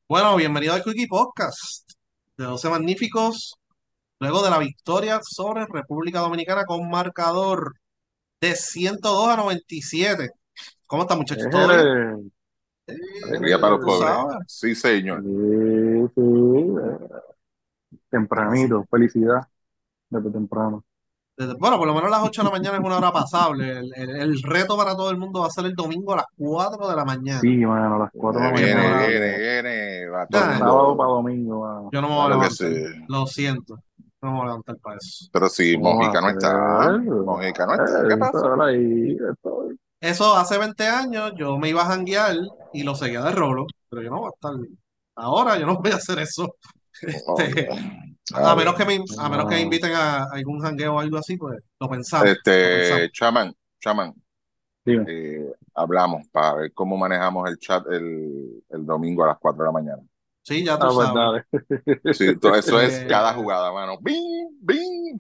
Bueno, bienvenido al Quickie Podcast de 12 Magníficos, luego de la victoria sobre República Dominicana con marcador de 102-97. ¿Cómo está, muchachos? ¿Todo bien? Ejere, Alegría para los Tú pobres. sabes. Sí, señor. sí, sí, tempranito, felicidad desde temprano. Bueno, por lo menos las 8 de la mañana es una hora pasable. El reto para todo el mundo va a ser el domingo a las 4 de la mañana. Sí, mano, a las 4 de la Que es Viene, mañana, hora. viene, viene. Va todo el de Nah, sábado para mundo. domingo, mano. yo no me voy a Claro que levantar. sí. Lo siento. No me voy a levantar para eso. Pero si ¿Cómo va a Mojica no está. ser? Mojica no está. ¿Qué pasa? Eso era ahí, eso. Eso hace 20 años yo me iba a janguear y lo seguía de rolo, pero yo no voy a estar. Ahora yo no voy a hacer eso. Hombre, Este, está bien. a menos que me No, inviten a algún jangueo o algo así, pues lo pensamos, lo pensamos. Chaman, dime. hablamos para ver cómo manejamos el chat el domingo a las 4 de la mañana. Sí, ya tú Ah, pues sabes. dale. Sí, todo eso es cada Eh, jugada, mano. ¡Bing! ¡Bing!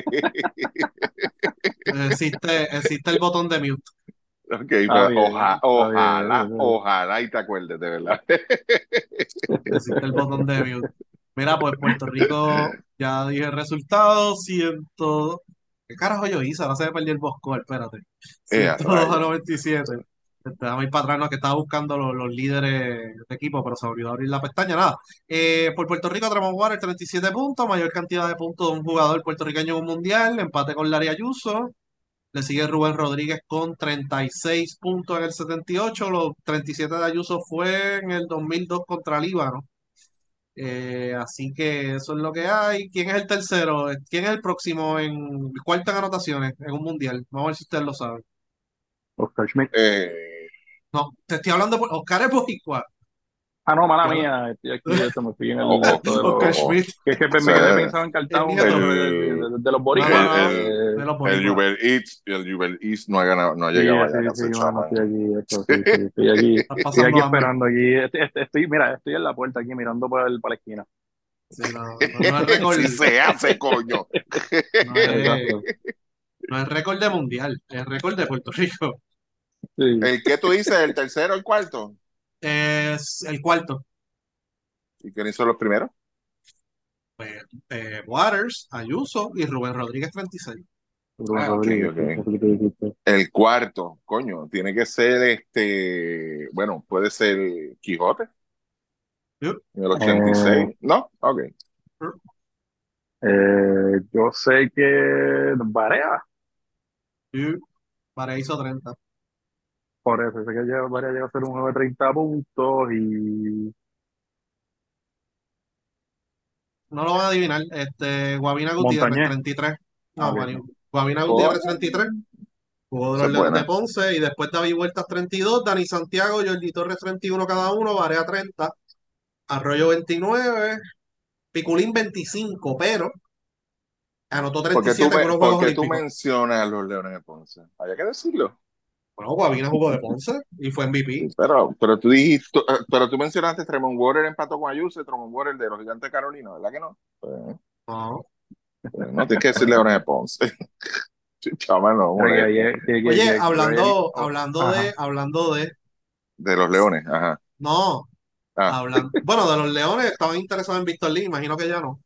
existe el botón de mute. Ok, Está pues bien, está bien. ojalá y te acuerdes, de verdad. Existe el botón de mute. Mira, pues Puerto Rico, ya dije el resultado, 100. ¿Qué carajo yo hice? Ahora se me perdió el bosco, espérate. A 102 a rayos. 97. Déjame ir para atrás, no, que estaba buscando los líderes de equipo, pero se me olvidó abrir la pestaña. Nada. Por Puerto Rico, Tremont Waters, 37 puntos, mayor cantidad de puntos de un jugador puertorriqueño en un mundial, empate con Larry Ayuso. Le sigue Rubén Rodríguez con 36 puntos en el 78. Los 37 de Ayuso fue en el 2002 contra Líbano. Así que eso es lo que hay. ¿Quién es el tercero? ¿Quién es el próximo en cuarto en anotaciones en un mundial? Vamos a ver si ustedes lo saben. Oscar Schmidt. Eh, No, te estoy hablando por Oscar es boricua. Ah, no, mala Te hablo- mía, estoy aquí, esto me fui en o, el, o, esto de Oscar los, o, Schmidt, que es que o me quedé sea, pensando en el Cartago nieto. de los No, no, boricuas. no, de los el boricuas. Uber Eats no ha ganado, no ha Sí, llegado allá sí, a sí, casa, mano, chamán. estoy aquí, esto, sí, sí, Estás estoy aquí pasando hambre. esperando aquí, mira, estoy en la puerta aquí mirando para la esquina. Sí, no es récord, Si se hace, coño. no es, Exacto, no es récord de mundial, es récord de Puerto Rico. sí, ¿El que tú dices? ¿El tercero o el cuarto? Es el cuarto. ¿Y quién hizo los primeros? Pues, Waters, Ayuso y Rubén Rodríguez 36. Rubén Ah, ok, Rodríguez, sí, ok. eso que tú dijiste. El cuarto, coño, tiene que ser bueno, puede ser Quijote Yup, en el Eh, 86, ¿no? Ok. yup, yo sé que Barea, yup. Para hizo 30. por eso, sé que Barea llega a ser un juego de 30 puntos y No lo van a adivinar. Guavina Gutiérrez, Montañez. 33. Ah, No, bien. Guavina Gutiérrez, Coño, 33. Jugó de esa los es Leones de buena. Ponce y después David Huertas 32, Dani Santiago, Jordi Torres 31 cada uno, Barea 30, Arroyo 29, Piculín 25, pero anotó 37 en unos Juegos Porque tú Olímpicos. mencionas a los Leones de Ponce. Había que decirlo. Bueno, Guavina jugó de Ponce y fue MVP. Sí, pero tú dijiste, pero tú mencionaste Tremont Water empató con Ayuso y Tremont Water de los Gigantes de Carolina, ¿verdad que no? No. No tienes que decir Leones de Ponce. Chama, no, Pero molesto. Oye, que yo haya hablando, visto. hablando Ajá. hablando de, De los Leones, ajá. no, Ah. bueno, de los Leones estaban interesados en Víctor Lee, imagino que ya no.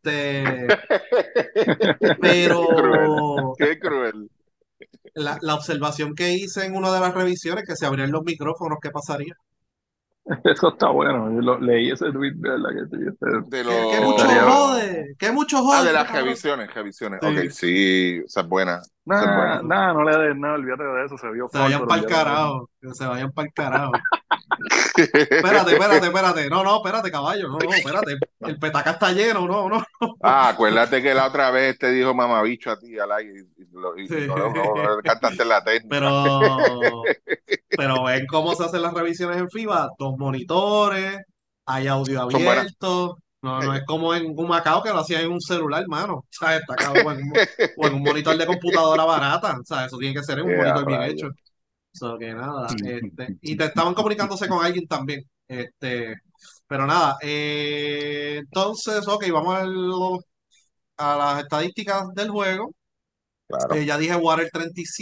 Qué cruel, Pero qué cruel. la observación que hice en una de las revisiones, que se abrían los micrófonos, ¿qué pasaría? Eso está bueno. Yo leí ese tweet, de verdad, que sí, De Que mucho estaría. jode, que mucho De jode este las cabrón. revisiones, revisiones. Ok, Sí, sí, esa es buena, esa es buena. Nada, nada, no le des nada, olvídate de eso. Se vio se foul, vayan pero para el olvídate de eso. carajo, que se vayan para el carajo. Espérate. No, no, espérate, caballo. No, no, espérate. El petaca está lleno, no, no. Acuérdate que la otra vez te dijo mamabicho a ti al aire Sí. y no le cantaste la técnica. Pero, pero ven cómo se hacen las revisiones en FIBA. Dos monitores, hay audio Son buenas. abierto. No, no es como en un Macao que lo hacía en un celular, mano. O sea, está cabrón. O en un monitor de computadora barata. O sea, eso tiene que ser en un A monitor bien hecho. rayos. So que nada, y te estaban comunicándose con alguien también. Pero nada, entonces, ok, vamos a las estadísticas del juego. Claro. Ya dije Water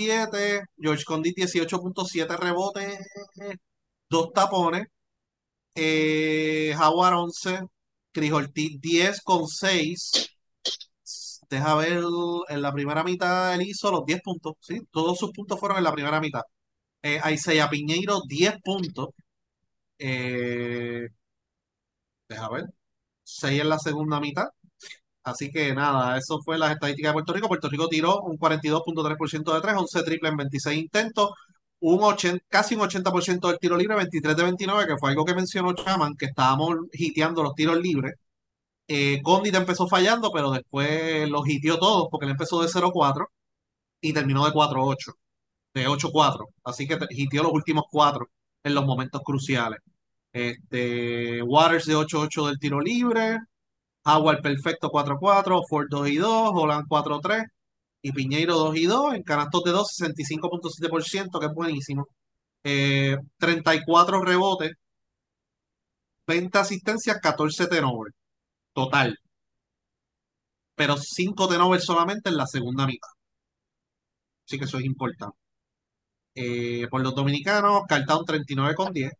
37, George Condit 18.7 rebotes, dos tapones. Jaguar 11, Chris Ortiz 10,6. Deja ver, en la primera mitad él hizo los 10 puntos, ¿sí? Todos sus puntos fueron en la primera mitad. Isaiah Piñeiro 10 puntos. Eh, Deja ver, 6 en la segunda mitad. Así que nada, eso fue las estadísticas de Puerto Rico. Puerto Rico tiró un 42,3% de tres, 11 triple en 26 intentos, casi un 80% del tiro libre, 23 de 29, que fue algo que mencionó Chaman, que estábamos hiteando los tiros libres. Condit empezó fallando, pero después los hiteó todos, porque él empezó de 0-4 y terminó de 4-8, de 8-4. Así que hiteó los últimos cuatro en los momentos cruciales. Waters de 8-8 del tiro libre, Howard perfecto 4-4, Ford 2-2, Holland 4-3 y Piñeiro 2-2 en canastos de 2, 65,7%, que es buenísimo. 34 rebotes, 20 asistencias, 14 turnovers total, pero 5 turnovers solamente en la segunda mitad. Así que eso es importante. Por los dominicanos, Cartown 39,10,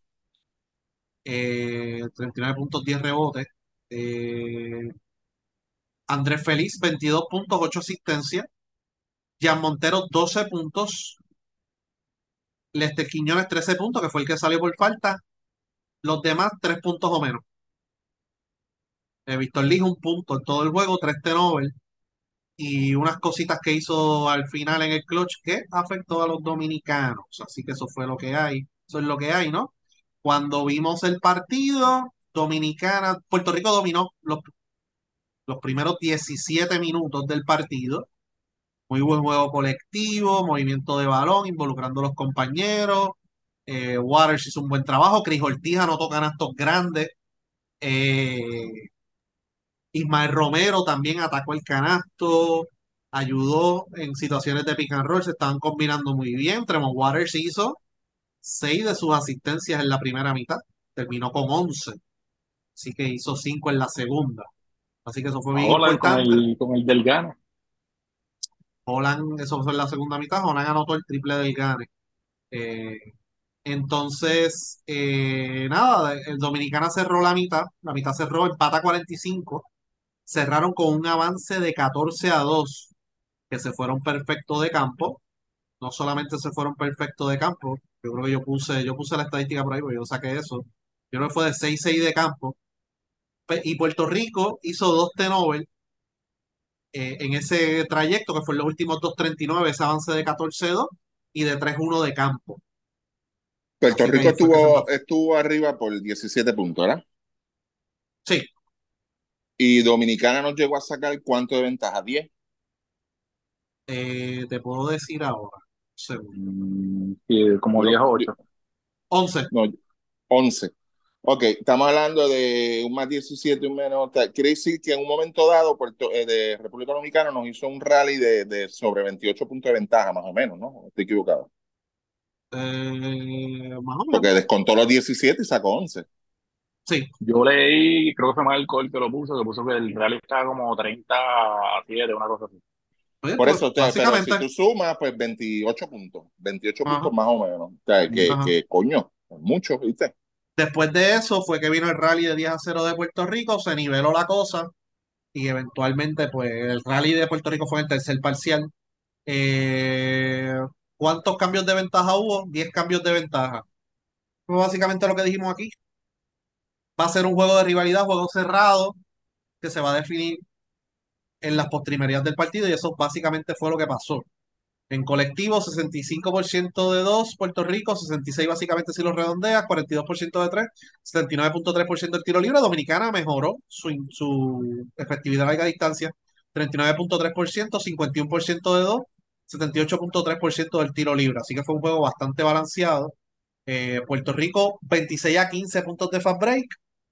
39 puntos, 10 rebotes. Eh, Andrés Feliz, 22 puntos, 8 asistencias. Jan Montero, 12 puntos. Lester Quiñones, 13 puntos, que fue el que salió por falta. Los demás, 3 puntos o menos. Víctor Liz, un punto en todo el juego, 3 turnovers. Y unas cositas que hizo al final en el clutch que afectó a los dominicanos. Así que eso fue lo que hay. Eso es lo que hay, ¿no? Cuando vimos el partido, Dominicana, Puerto Rico dominó los primeros 17 minutos del partido. Muy buen juego colectivo, movimiento de balón, involucrando a los compañeros. Waters hizo un buen trabajo. Cris Ortiz anotó canastos grandes. Eh, Ismael Romero también atacó el canasto. Ayudó en situaciones de pick and roll. Se estaban combinando muy bien. Tremont Waters hizo 6 de sus asistencias en la primera mitad. Terminó con 11. Así que hizo 5 en la segunda. Así que eso fue bien Holland importante. con el del Gane. Holland, eso fue en la segunda mitad. Holland anotó el triple del Gane. Eh, Nada, el Dominicana cerró la mitad cerró, empata 45, cerraron con un avance de 14-2, que se fueron perfectos de campo. No solamente se fueron perfectos de campo, yo creo que yo puse la estadística por ahí, porque yo saqué eso. Yo creo que fue de 6-6 de campo. Y Puerto Rico hizo dos turnovers en ese trayecto, que fue los últimos 2:39, ese avance de 14-2 y de 3-1 de campo. Puerto Así que Rico ahí fue que se empató. estuvo arriba por 17 puntos, ¿verdad? Sí, Y Dominicana nos llegó a sacar ¿cuánto de ventaja? 10. te puedo decir ahora. Un segundo. Sí, como 10 o Yo, 8. 11. no, 11. Ok, estamos hablando de un más 17, un menos. Quiere decir que en un momento dado de República Dominicana nos hizo un rally de sobre 28 puntos de ventaja, más o menos, ¿no? Estoy equivocado. Más o menos. Porque descontó los 17 y sacó 11. Sí. Yo leí, creo que fue Marco el que puso que el Real está como 30-7, una cosa así. Oye, Por pues eso, pero si básicamente. tú sumas, pues 28 puntos. 28 puntos Ajá, más o menos. O sea, ajá. que coño, es mucho, ¿viste? Después de eso fue que vino el rally de 10-0 de Puerto Rico, se niveló la cosa y eventualmente pues el rally de Puerto Rico fue en el tercer parcial. Eh, ¿Cuántos cambios de ventaja hubo? 10 cambios de ventaja. Fue básicamente lo que dijimos aquí. Va a ser un juego de rivalidad, juego cerrado, que se va a definir en las postrimerías del partido y eso básicamente fue lo que pasó. En colectivo, 65% de 2 Puerto Rico, 66 básicamente si lo redondeas, 42% de 3, 79,3% del tiro libre. Dominicana mejoró su efectividad a larga distancia, 39,3%, 51% de 2, 78,3% del tiro libre. Así que fue un juego bastante balanceado. Puerto Rico, 26-15 puntos de fast break.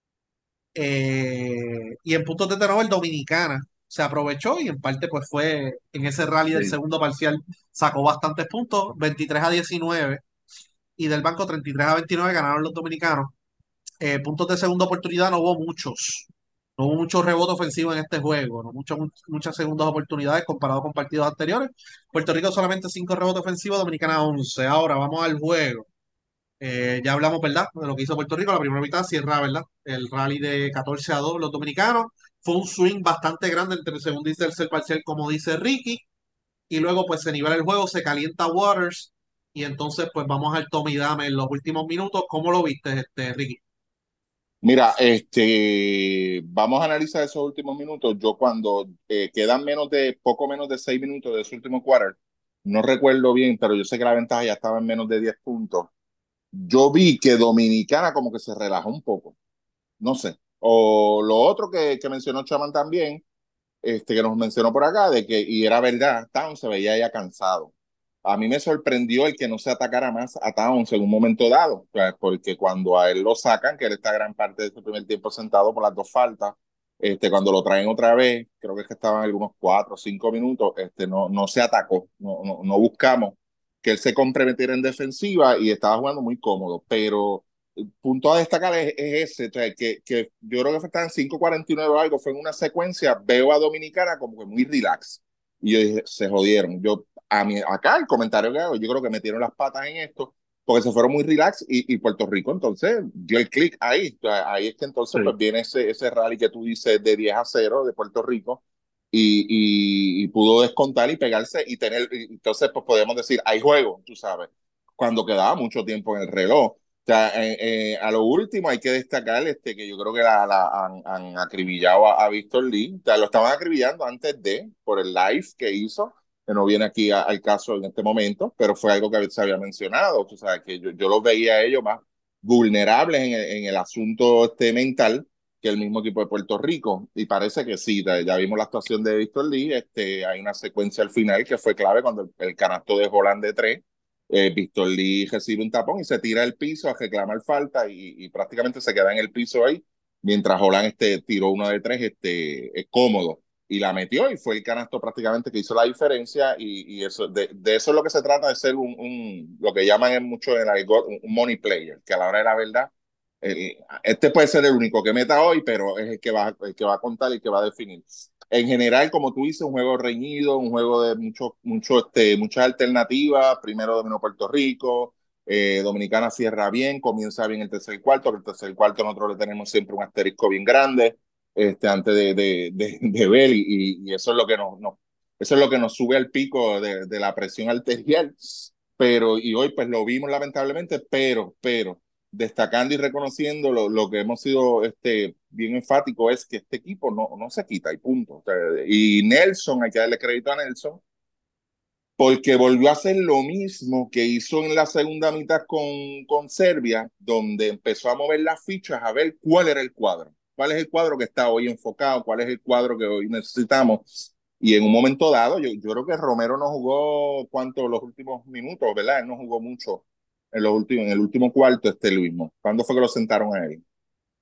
Y en puntos de turnover, Dominicana se aprovechó y en parte pues fue en ese rally del Sí. segundo parcial, sacó bastantes puntos, 23-19 y del banco 33-29 ganaron los dominicanos. Puntos de segunda oportunidad no hubo muchos. No hubo mucho rebote ofensivo en este juego, no muchas segundas oportunidades comparado con partidos anteriores. Puerto Rico solamente 5 rebotes ofensivos, Dominicana 11. Ahora vamos al juego. Ya hablamos, ¿verdad? De lo que hizo Puerto Rico. La primera mitad cierra, ¿verdad? El rally de 14-2 los dominicanos. Fue un swing bastante grande entre el segundo y tercer parcial, como dice Ricky. Y luego, pues, se nivela el juego, se calienta Waters. Y entonces, pues, vamos al Tommy Dame en los últimos minutos. ¿Cómo lo viste, Ricky? Mira, vamos a analizar esos últimos minutos. Yo cuando quedan poco menos de 6 minutos de ese último quarter, no recuerdo bien, pero yo sé que la ventaja ya estaba en menos de 10 puntos. Yo vi que Dominicana como que se relajó un poco, no sé. O lo otro que mencionó Chaman también, que nos mencionó por acá, y era verdad, Towns se veía ya cansado. A mí me sorprendió el que no se atacara más a Towns en un momento dado, o sea, porque cuando a él lo sacan, que él está gran parte de su primer tiempo sentado por las dos faltas, cuando lo traen otra vez, creo que es que estaban algunos 4 o 5 minutos, no se atacó, no buscamos que él se comprometiera en defensiva y estaba jugando muy cómodo, pero el punto a destacar es ese, o sea, que yo creo que estaban 5:49 o algo, fue en una secuencia, veo a Dominicana como que muy relax, y yo dije, se jodieron, acá el comentario que hago, yo creo que metieron las patas en esto, porque se fueron muy relax y Puerto Rico entonces dio el clic ahí. O sea, ahí es que entonces pues Sí, viene ese rally que tú dices de 10-0 de Puerto Rico y pudo descontar y pegarse y entonces pues podemos decir, hay juego, tú sabes, cuando quedaba mucho tiempo en el reloj. O sea, a lo último hay que destacar que yo creo que han acribillado a Víctor Lee. O sea, lo estaban acribillando antes por el live que hizo, que no viene aquí al caso en este momento, pero fue algo que se había mencionado. O sea, que yo los veía a ellos más vulnerables en el asunto mental que el mismo equipo de Puerto Rico. Y parece que sí, ya vimos la actuación de Víctor Lee. Hay una secuencia al final que fue clave cuando el canasto de Holland de tres. Víctor Lee recibe un tapón y se tira al piso a reclamar falta y prácticamente se queda en el piso ahí, mientras Holland tiró uno de tres es cómodo y la metió y fue el canasto prácticamente que hizo la diferencia y eso, de eso es lo que se trata, de ser lo que llaman mucho en el argot, un money player, que a la hora de la verdad, puede ser el único que meta hoy, pero es el que va a contar y el que va a definir. En general, como tú dices, un juego reñido, un juego de muchas alternativas. Primero dominó Puerto Rico, Dominicana cierra bien, comienza bien el tercer cuarto, que el tercer cuarto nosotros le tenemos siempre un asterisco bien grande antes de ver, y eso es lo que eso es lo que nos sube al pico de la presión arterial. Y hoy pues lo vimos lamentablemente, pero destacando y reconociendo lo que hemos sido bien enfático es que este equipo no se quita y punto. O sea, y Nelson, hay que darle crédito a Nelson, porque volvió a hacer lo mismo que hizo en la segunda mitad con Serbia, donde empezó a mover las fichas a ver cuál era el cuadro, cuál es el cuadro que está hoy enfocado, cuál es el cuadro que hoy necesitamos. Y en un momento dado, yo creo que Romero no jugó los últimos minutos, ¿verdad? Él no jugó mucho en el último cuarto, Luismo. ¿Cuándo fue que lo sentaron a él?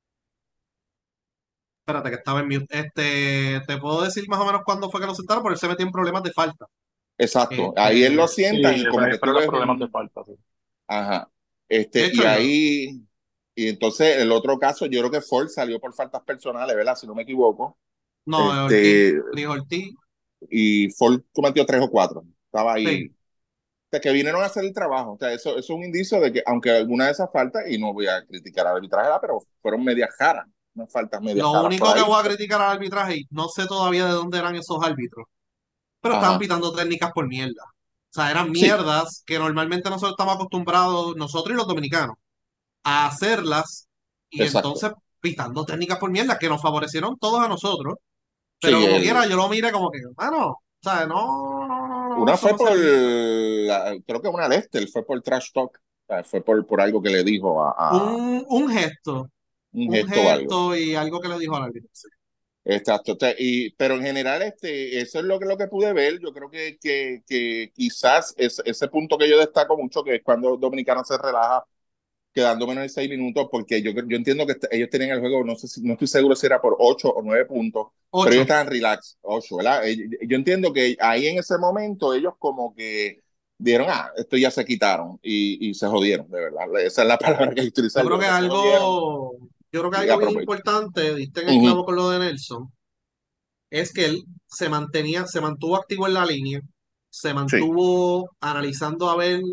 Espérate, que estaba en mute. Te puedo decir más o menos cuándo fue que lo sentaron, porque él se metió en problemas de falta. Exacto, ahí él lo Este, sientan sí, y como que tú fueron los ves problemas de falta. Sí. ajá, de y hecho, ahí, y entonces el otro caso, yo creo que Ford salió por faltas personales, ¿verdad? Si no me equivoco, no, Ortiz, este, dijo Ortiz, y Ford cometió tres o cuatro, estaba ahí, sí. o sea, que vinieron a hacer el trabajo, o sea, eso es un indicio de que, aunque alguna de esas faltas, y no voy a criticar al arbitraje, pero fueron medias caras, unas faltas medias Lo caras por único que ahí. voy a criticar al arbitraje, y no sé todavía de dónde eran esos árbitros, pero estaban Ajá, pitando técnicas por mierda. O sea, eran sí, mierdas que normalmente nosotros estamos acostumbrados, nosotros y los dominicanos, a hacerlas, y exacto. entonces pitando técnicas por mierda que nos favorecieron todos a nosotros, pero Sí, como quiera, yo lo mire como que, bueno, o sea, no, una eso fue no servía. creo que una Lester, fue por trash talk, o sea, fue por algo que le dijo a Un gesto, un un gesto o algo. gesto y algo que le dijo al árbitro. Sí. Exacto. O sea, pero en general, eso es lo que pude ver. Yo creo que quizás ese punto que yo destaco mucho, que es cuando Dominicana se relaja, quedando menos de 6 minutos, porque yo entiendo que ellos tenían el juego, no sé no estoy seguro si era por 8 o 9 puntos, pero ellos 8. estaban relax, 8, ¿verdad? Yo entiendo que ahí en ese momento ellos como que dieron, esto ya se quitaron y se jodieron, de verdad. Esa es la palabra que hay que utilizar. Yo Yo creo creo que que se jodieron y algo bien aprovecharon. importante, diste en el clavo con lo de Nelson, es que él se mantuvo activo en la línea, se Sí, mantuvo analizando a ver.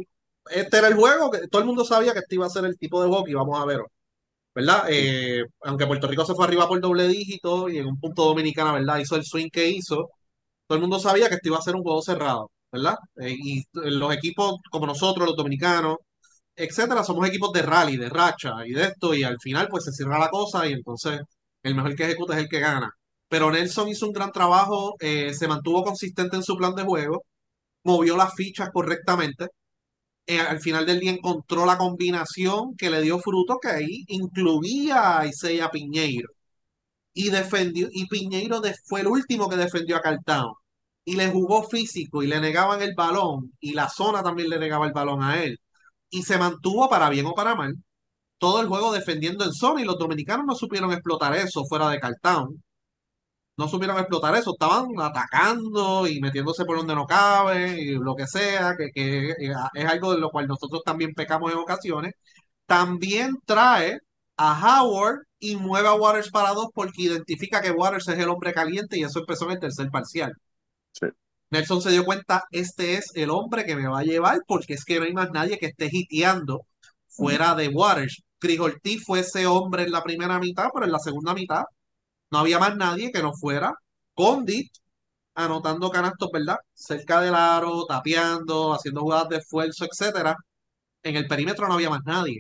este era el juego, que todo el mundo sabía que este iba a ser el tipo de juego que íbamos a ver, ¿verdad? Sí. Aunque Puerto Rico se fue arriba por doble dígito y en un punto Dominicana, ¿verdad? Hizo el swing que hizo, todo el mundo sabía que este iba a ser un juego cerrado, ¿verdad? Y los equipos como nosotros, los dominicanos, etcétera, somos equipos de rally, de racha y de esto, y al final pues se cierra la cosa y entonces el mejor que ejecuta es el que gana. Pero Nelson hizo un gran trabajo, se mantuvo consistente en su plan de juego, movió las fichas correctamente. Al final del día encontró la combinación que le dio fruto, que ahí incluía a Isaiah Piñeiro. Y defendió, y Piñeiro fue el último que defendió a Cartao. Y le jugó físico y le negaban el balón. Y la zona también le negaba el balón a él. Y se mantuvo para bien o para mal todo el juego defendiendo en zona. Y los dominicanos no supieron explotar eso fuera de Cartao. No supieron explotar eso, estaban atacando y metiéndose por donde no cabe y lo que sea, que es algo de lo cual nosotros también pecamos en ocasiones. También trae a Howard y mueve a Waters para dos porque identifica que Waters es el hombre caliente y eso empezó en el tercer parcial. Sí. Nelson se dio cuenta, este es el hombre que me va a llevar porque es que no hay más nadie que esté hiteando Ujú. fuera de Waters. Chris Ortiz fue ese hombre en la primera mitad, pero en la segunda mitad no había más nadie que no fuera Condit anotando canastos, ¿verdad? Cerca del aro, tapeando, haciendo jugadas de esfuerzo, etcétera. En el perímetro no había más nadie.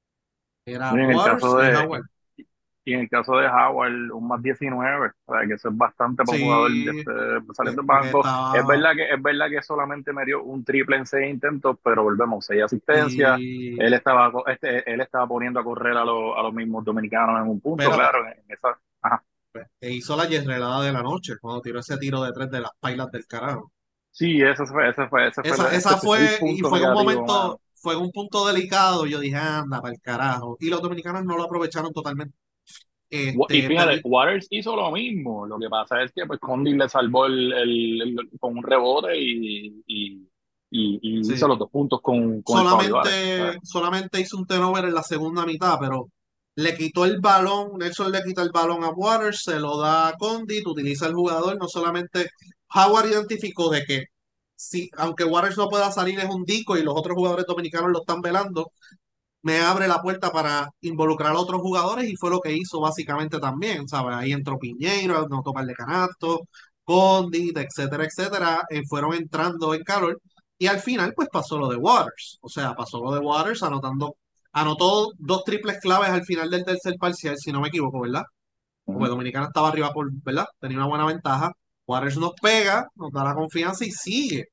Y Era en el Waters caso y de, Howard. y en el caso de Howard, un más 19, o sea, que eso es bastante para un jugador Sí, saliendo del porque banco. estaba. Es verdad que solamente me dio un triple en 6 intentos, pero volvemos, 6 asistencias. Sí, Él estaba poniendo a correr a los mismos dominicanos en un punto, pero claro, en esa. Ajá. hizo la yerrelada de la noche cuando tiró ese tiro de tres de las pailas del carajo. Sí, ese fue Esa el fue, y punto fue en un negativo, mano. momento, fue en un punto delicado. Yo dije, anda, para el carajo. Y los dominicanos no lo aprovecharon totalmente. Y Este, fíjate, Waters hizo lo mismo. Lo que pasa es que pues Condi le salvó con un rebote y hizo sí. los 2 puntos con el Fabio Álvarez. Solamente hizo un turnover en la segunda mitad, pero le quitó el balón, Nelson le quita el balón a Waters, se lo da a Condit, utiliza el jugador, no solamente Howard identificó de que si, aunque Waters no pueda salir es un dico y los otros jugadores dominicanos lo están velando, me abre la puerta para involucrar a otros jugadores y fue lo que hizo básicamente también, ¿sabes? Ahí entró Piñeiro, anotó par de canastos, Condit, etcétera, etcétera, fueron entrando en calor y al final pues pasó lo de Waters, o sea, pasó lo de Waters anotó dos triples claves al final del tercer parcial, si no me equivoco, ¿verdad? Porque Ujú. Dominicana estaba arriba por, ¿verdad? Tenía una buena ventaja. Waters nos pega, nos da la confianza y sigue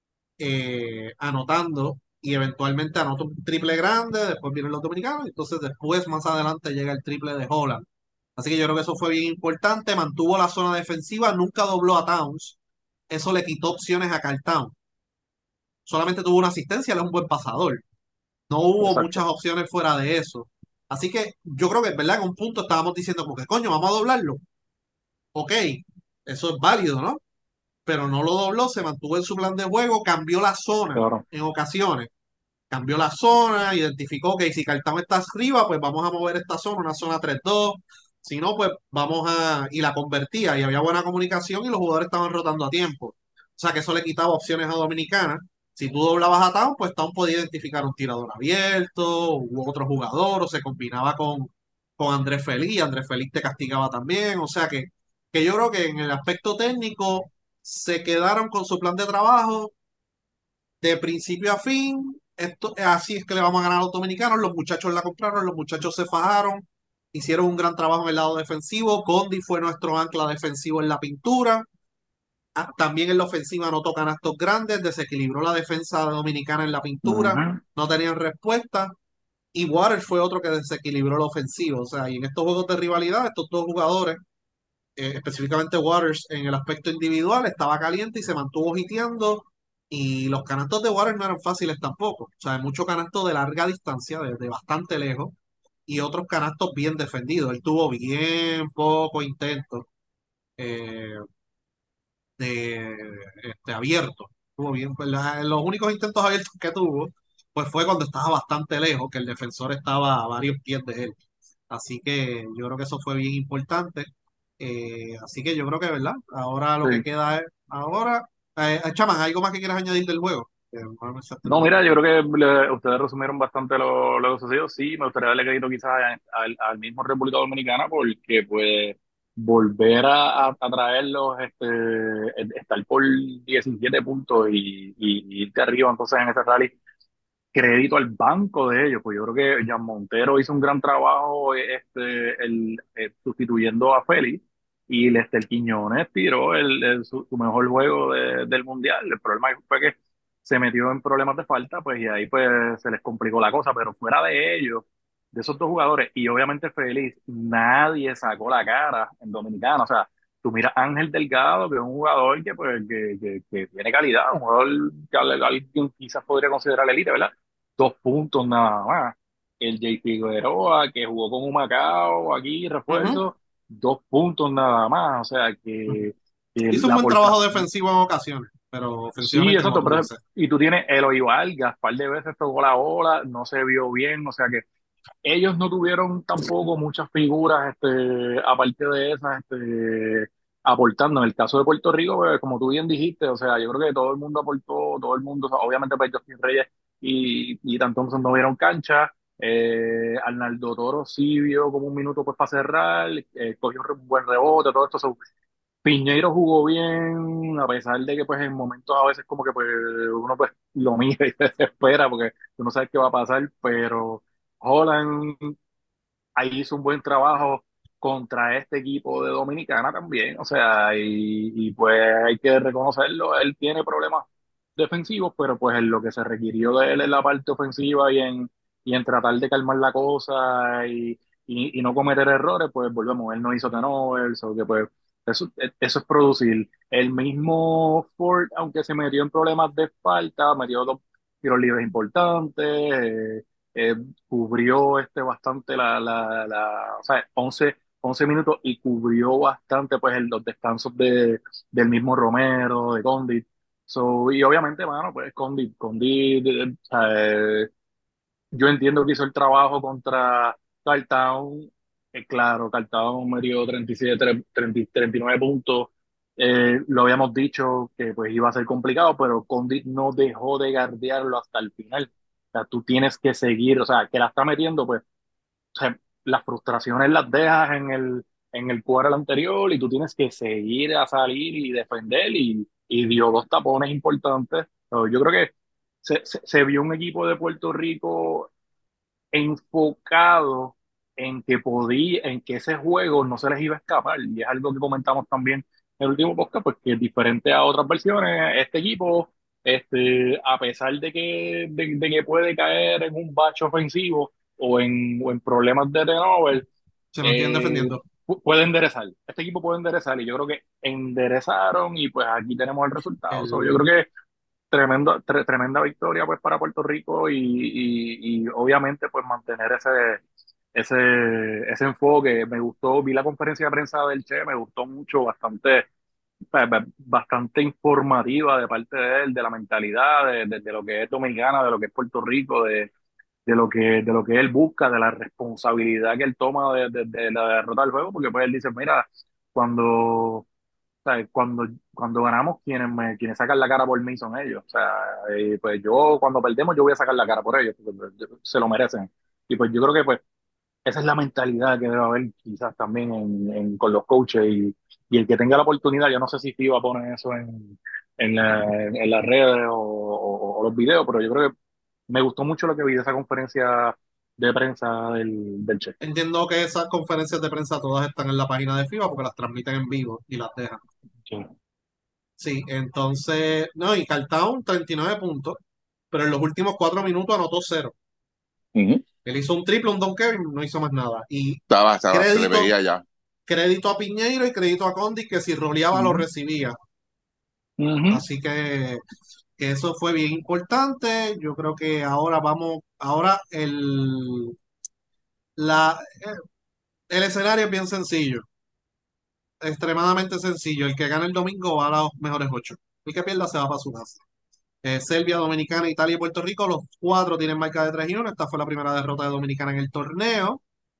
anotando y eventualmente anota un triple grande, después vienen los dominicanos, entonces después más adelante llega el triple de Holland. Así que yo creo que eso fue bien importante, mantuvo la zona defensiva, nunca dobló a Towns, eso le quitó opciones a Carl Towns. Solamente tuvo una asistencia, él es un buen pasador. No hubo muchas Exacto. opciones fuera de eso. Así que yo creo que, ¿verdad? En un punto estábamos diciendo, porque coño, vamos a doblarlo. Ok, eso es válido, ¿no? Pero no lo dobló, se mantuvo en su plan de juego, cambió la zona Claro. en ocasiones. Cambió la zona, identificó que si Cartagena está arriba, pues vamos a mover esta zona, una zona 3-2. Si no, pues vamos a. Y la convertía, y había buena comunicación y los jugadores estaban rotando a tiempo. O sea que eso le quitaba opciones a Dominicana. Si tú doblabas a Town, pues Town podía identificar un tirador abierto, u otro jugador, o se combinaba con Andrés Feliz. Andrés Feliz te castigaba también. O sea que yo creo que en el aspecto técnico se quedaron con su plan de trabajo de principio a fin. Esto, así es que le vamos a ganar a los dominicanos. Los muchachos la compraron, los muchachos se fajaron, hicieron un gran trabajo en el lado defensivo. Condi fue nuestro ancla defensivo en la pintura. También en la ofensiva anotó canastos grandes, desequilibró la defensa dominicana en la pintura, Ujú. no tenían respuesta. Y Waters fue otro que desequilibró la ofensiva. O sea, y en estos juegos de rivalidad, estos dos jugadores, específicamente Waters en el aspecto individual, estaba caliente y se mantuvo hiteando. Y los canastos de Waters no eran fáciles tampoco. O sea, hay muchos canastos de larga distancia, de bastante lejos, y otros canastos bien defendidos. Él tuvo bien poco intento eh, abierto. Tuvo bien, pues, los únicos intentos abiertos que tuvo, pues fue cuando estaba bastante lejos, que el defensor estaba a varios pies de él. Así que yo creo que eso fue bien importante. Así que yo creo que, ¿verdad? Ahora lo que Sí. queda es, ahora, Chaman, ¿algo más que quieras añadir del juego? Vamos a ver si No, tengo mira, aquí. yo creo que ustedes resumieron bastante lo que sucedió. Sí, me gustaría darle crédito quizás al mismo República Dominicana porque pues volver a traerlos, estar por 17 puntos y irte arriba entonces en ese rally, crédito al banco de ellos, pues yo creo que Jan Montero hizo un gran trabajo sustituyendo a Félix y Lester Quiñones tiró su mejor juego del Mundial. El problema fue que se metió en problemas de falta, pues y ahí pues se les complicó la cosa, pero fuera de ellos, de esos dos jugadores, y obviamente Félix, nadie sacó la cara en Dominicana, o sea, tú miras a Ángel Delgado, que es un jugador que, pues, que tiene calidad, un jugador que alguien quizás podría considerar elite, ¿verdad? 2 puntos nada más. El J. Figueroa, que jugó con un Macao aquí, Ujú, refuerzo, 2 puntos nada más. O sea, ujú. que Hizo un la buen trabajo aportación. defensivo en ocasiones, pero Sí, ofensivamente no exacto, tuvo pero ese. y tú tienes Eloy Vargas, par de veces tocó la bola, no se vio bien, o sea que ellos no tuvieron tampoco muchas figuras, aparte de esas, aportando. En el caso de Puerto Rico, pues, como tú bien dijiste, o sea, yo creo que todo el mundo aportó, todo el mundo, o sea, obviamente pues Justin Reyes y Dan Thompson no vieron cancha. Arnaldo Toro sí vio como un minuto pues para cerrar, cogió un buen rebote, todo esto. Piñeiro jugó bien, a pesar de que pues en momentos a veces como que pues uno pues lo mira y se desespera porque tú no sabes qué va a pasar, pero Holland ahí hizo un buen trabajo contra este equipo de Dominicana también, o sea, pues hay que reconocerlo, él tiene problemas defensivos, pero pues en lo que se requirió de él en la parte ofensiva y en tratar de calmar la cosa y no cometer errores, pues volvemos, él no hizo turnovers, o que pues eso es producir. El mismo Ford, aunque se metió en problemas de falta, metió 2 tiros libres importantes, eh, cubrió bastante o sea, 11 minutos y cubrió bastante pues los descansos del mismo Romero, de Condit. Y obviamente, mano, pues Condit, o sea, yo entiendo que hizo el trabajo contra Cartown. Claro, Cartown me dio 37, 30, 39 puntos. Lo habíamos dicho que pues iba a ser complicado, pero Condit no dejó de guardiarlo hasta el final. O sea, tú tienes que seguir, o sea, que la está metiendo, pues, o sea, las frustraciones las dejas en el quarter anterior y tú tienes que seguir a salir y defender y dio 2 tapones importantes. So, yo creo que se vio un equipo de Puerto Rico enfocado en que ese juego no se les iba a escapar. Y es algo que comentamos también en el último podcast, pues que es diferente a otras versiones, este equipo, a pesar de que puede caer en un bache ofensivo o en problemas de turnover, Se mantienen eh, defendiendo. puede enderezar. Este equipo puede enderezar y yo creo que enderezaron y pues aquí tenemos el resultado. So, yo El, creo que tremenda victoria pues para Puerto Rico y obviamente pues mantener ese enfoque. Me gustó, vi la conferencia de prensa del Che, me gustó mucho, bastante informativa de parte de él, de la mentalidad, de lo que es Dominicana, de lo que es Puerto Rico, de lo que él busca, de la responsabilidad que él toma de la derrota del juego, porque pues él dice, mira, cuando sea, cuando ganamos, quienes sacan la cara por mí son ellos. O sea, pues yo cuando perdemos, yo voy a sacar la cara por ellos, porque pues, se lo merecen. Y pues yo creo que pues esa es la mentalidad que debe haber quizás también con los coaches y el que tenga la oportunidad, yo no sé si FIBA pone eso en las redes o los videos, pero yo creo que me gustó mucho lo que vi de esa conferencia de prensa del Che. entiendo que esas conferencias de prensa todas están en la página de FIBA porque las transmiten en vivo y las dejan. Sí. Sí, entonces, no, y Cartown 39 puntos, pero en los últimos 4 minutos anotó cero. Ujú. Él hizo un triple, un donkey, no hizo más nada. Y Se le crédito, veía ya. crédito a Piñeiro y crédito a Condi, que si roleaba lo Ujú. recibía. Ujú. Así que eso fue bien importante. Yo creo que ahora vamos, ahora la, el escenario es bien sencillo, extremadamente sencillo. El que gane el domingo va a los mejores 8. El que pierda se va para su casa. Serbia, Dominicana, Italia y Puerto Rico, los cuatro tienen marca de 3-1. Esta fue la primera derrota de Dominicana en el torneo.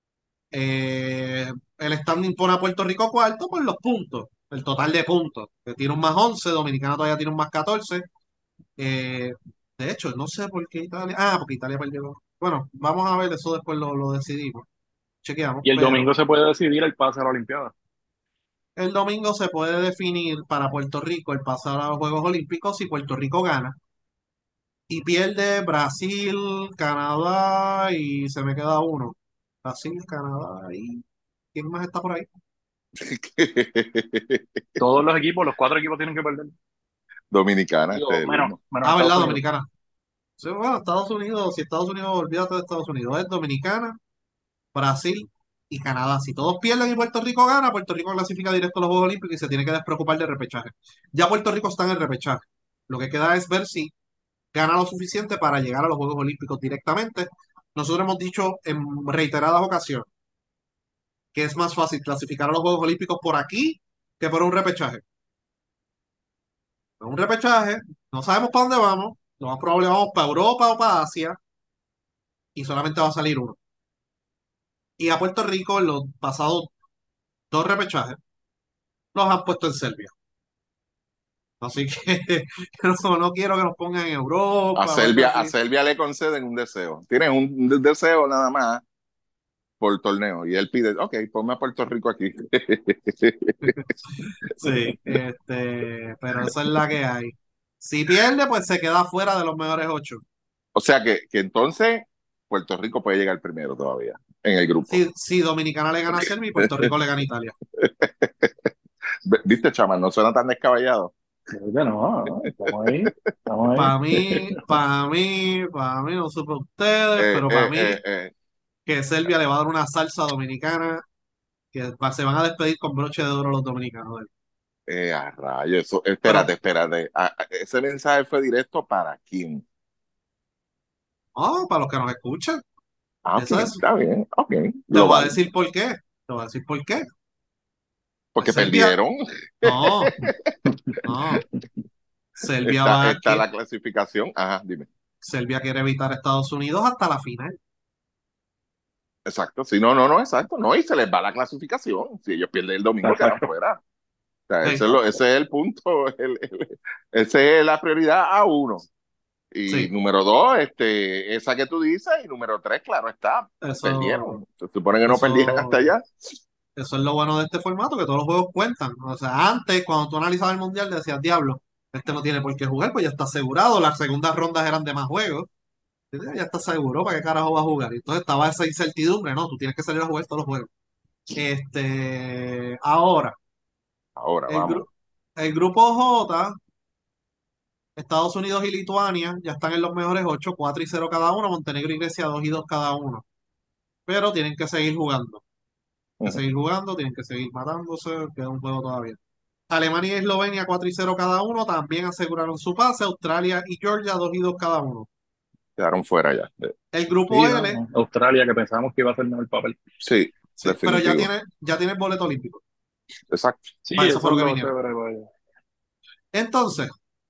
El standing pone a Puerto Rico cuarto por los puntos, el total de puntos, que tiene un más 11, Dominicana todavía tiene un más 14. De hecho, no sé por qué Italia. Ah, porque Italia perdió. Bueno, vamos a ver, eso después lo decidimos. Chequeamos, Y el pero domingo se puede decidir el pase a la Olimpiada. el domingo se puede definir para Puerto Rico el pasar a los Juegos Olímpicos si Puerto Rico gana y pierde Brasil, Canadá y se me queda uno. Brasil, Canadá y ¿quién más está por ahí? Todos los equipos, los cuatro equipos tienen que perder. Dominicana, Digo, este es el menos, uno. menos Ah, ¿verdad? Estados Unidos. Dominicana. Sí, bueno, Estados Unidos, si Estados Unidos, olvídate de Estados Unidos, es Dominicana, Brasil y Canadá. Si todos pierden y Puerto Rico gana, Puerto Rico clasifica directo a los Juegos Olímpicos y se tiene que despreocupar del repechaje. Ya Puerto Rico está en el repechaje. Lo que queda es ver si gana lo suficiente para llegar a los Juegos Olímpicos directamente. Nosotros hemos dicho en reiteradas ocasiones que es más fácil clasificar a los Juegos Olímpicos por aquí que por un repechaje. Un repechaje, no sabemos para dónde vamos, lo más probable vamos para Europa o para Asia y solamente va a salir uno. Y a Puerto Rico en los pasados dos repechajes los han puesto en Serbia. Así que no quiero que nos pongan en Europa o algo A así. Serbia le conceden un deseo. Tienes un deseo nada más por torneo. Y él pide, ok, ponme a Puerto Rico aquí. Sí, pero esa es la que hay. Si pierde, pues se queda fuera de los mejores ocho. O sea que entonces Puerto Rico puede llegar primero todavía en el grupo. Si Dominicana le gana a Serbia y Puerto Rico le gana a Italia. ¿Viste, chaval? No suena tan descabellado. Creo que no, estamos ahí, estamos ahí. Para mí, no supe ustedes, Eh, pero para eh, mí eh, eh, que Serbia le va a dar una salsa dominicana que se van a despedir con broche de oro los dominicanos. a rayos, eso, Pero, espérate. Ese mensaje fue directo para quién. no, para los que nos escuchan, Ah, ok, eso es, está bien, ok, te voy a global. decir por qué. Te voy a decir por qué. Pues Porque Serbia, perdieron. no, no. Serbia Está, va, está la clasificación. Ajá, dime. Serbia quiere evitar a Estados Unidos hasta la final. Exacto, sí, no, exacto. No, y se les va la clasificación. Si ellos pierden el domingo, quedan Perfecto. fuera. O sea, Sí, ese es el punto, ese es la prioridad a uno. Y sí, número dos, esa que tú dices, y número tres, claro está, eso, perdieron. Se supone que no perdieran hasta eso, allá. eso es lo bueno de este formato, que todos los juegos cuentan. O sea, antes, cuando tú analizabas el mundial, decías, diablo, este no tiene por qué jugar, pues ya está asegurado. Las segundas rondas eran de más juegos. Ya está seguro, ¿para qué carajo va a jugar? Y entonces estaba esa incertidumbre, ¿no? Tú tienes que salir a jugar todos los juegos. Ahora, Ahora, el, vamos. gru- el grupo J, Estados Unidos y Lituania ya están en los mejores 8, 4 y 0 cada uno, Montenegro y Grecia 2 y 2 cada uno. Pero tienen que seguir jugando, Ujú. tienen que seguir matándose, queda un juego todavía. Alemania y Eslovenia 4 y 0 cada uno, también aseguraron su pase, Australia y Georgia 2 y 2 cada uno. Quedaron fuera ya. El grupo Sí, L, no, Australia, que pensábamos que iba a hacer mejor papel. Sí, sí, pero definitivo. ya tiene el boleto olímpico, Exacto. Sí, para eso eso fue es lo que lo vinieron. chévere, vaya. Entonces,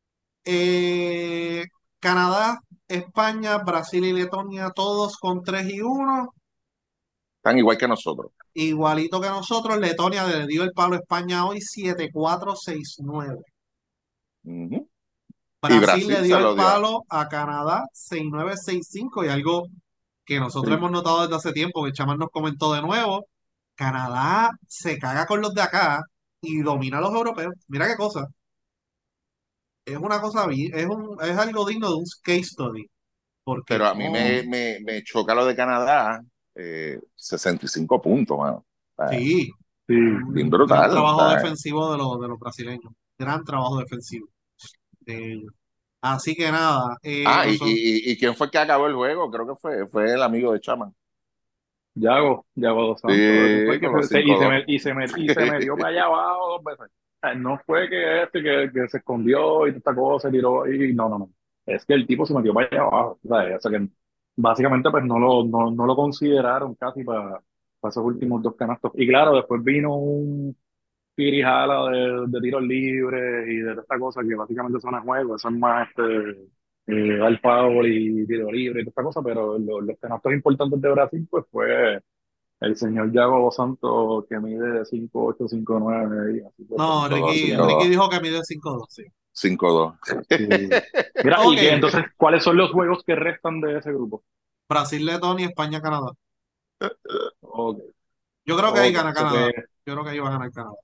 Canadá, España, Brasil y Letonia, todos con 3 y 1. Están igual que nosotros. Igualito que nosotros, Letonia le dio el palo a España hoy 7-4-6-9. Ujú. Y Brasil le Brasil dio se el lo dio. palo a Canadá 6-9-6-5 y algo que nosotros Sí. hemos notado desde hace tiempo, que Chaman nos comentó de nuevo, Canadá se caga con los de acá y domina a los europeos. Mira qué cosa. Es una cosa, es algo digno de un case study, porque Pero a mí no, me choca lo de Canadá, 65 puntos, mano. O sea, sí, Sí, bien un gran brutal. O trabajo sea, defensivo de los brasileños, gran trabajo defensivo de ellos. Así que nada, nosotros, y quién fue el que acabó el juego? Creo que fue el amigo de Chaman. Yago dos Santos, ese fue Sí, el que con los 5-2. y se metió para allá abajo dos veces. O sea, no fue que se escondió y toda esta cosa, se tiró y no. Es que el tipo se metió para allá abajo. O sea, que básicamente pues no lo consideraron casi para esos últimos dos canastos. Y claro, después vino un tirijala de tiros libres y de toda esta cosa que básicamente son a juego, eso es más al foul y tiro libre y toda esta cosa, pero los canastos importantes de Brasil pues fue el señor Yago Dos Santos que mide 5'8", 5'9", y así que pues, no, Los Ricky 5-2. dijo que mide 5'2", sí. 5-2. Sí. Mira, Ok, y que entonces, ¿cuáles son los juegos que restan de ese grupo? Brasil, Letonia, España, Canadá. Ok, Yo creo que ahí ok, gana eso Canadá. que, Yo creo que ahí va a ganar Canadá.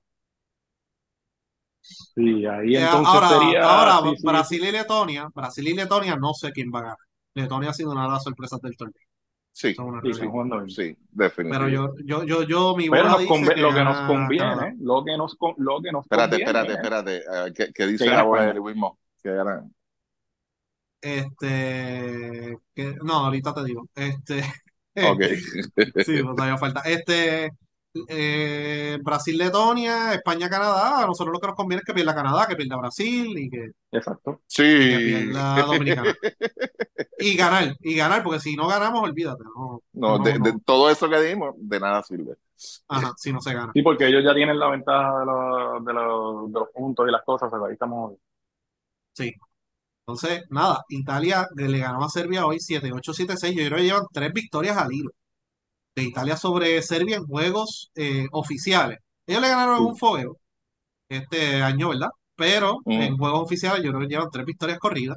sí, ahí entonces Ahora, sería, sí, sí, sí, Brasil y Letonia, no sé quién va a ganar. Letonia ha sido una de las sorpresas del torneo. Sí, Eso es una sí, están realidad. sí, jugando bien. sí, Pero definitivo. mi Pero bola dice que lo que nos gana Canadá. conviene, lo que nos Espérate, conviene espérate, es espérate. ¿Qué que dice gane la bola de España. Luis Mo? Que gana. No, ahorita te digo. Ok. Sí, pues todavía falta. Brasil, Letonia, España, Canadá. A nosotros lo que nos conviene es que pierda Canadá, que pierda Brasil Exacto. y que Sí. pierda Dominicana. Y ganar, porque si no ganamos, olvídate. No, No, no, de no. todo eso que dimos, de nada sirve. Ajá, si no se gana. Sí, porque ellos ya tienen la ventaja de los puntos y las cosas, pero ahí estamos. Sí. Entonces, nada, Italia le ganó a Serbia hoy 7-8, 7-6. Yo creo que llevan 3 victorias al hilo de Italia sobre Serbia en juegos oficiales. Ellos le ganaron en un Sí. fogueo este año, ¿verdad? Pero Ujú. en juegos oficiales yo creo que llevan 3 victorias corridas.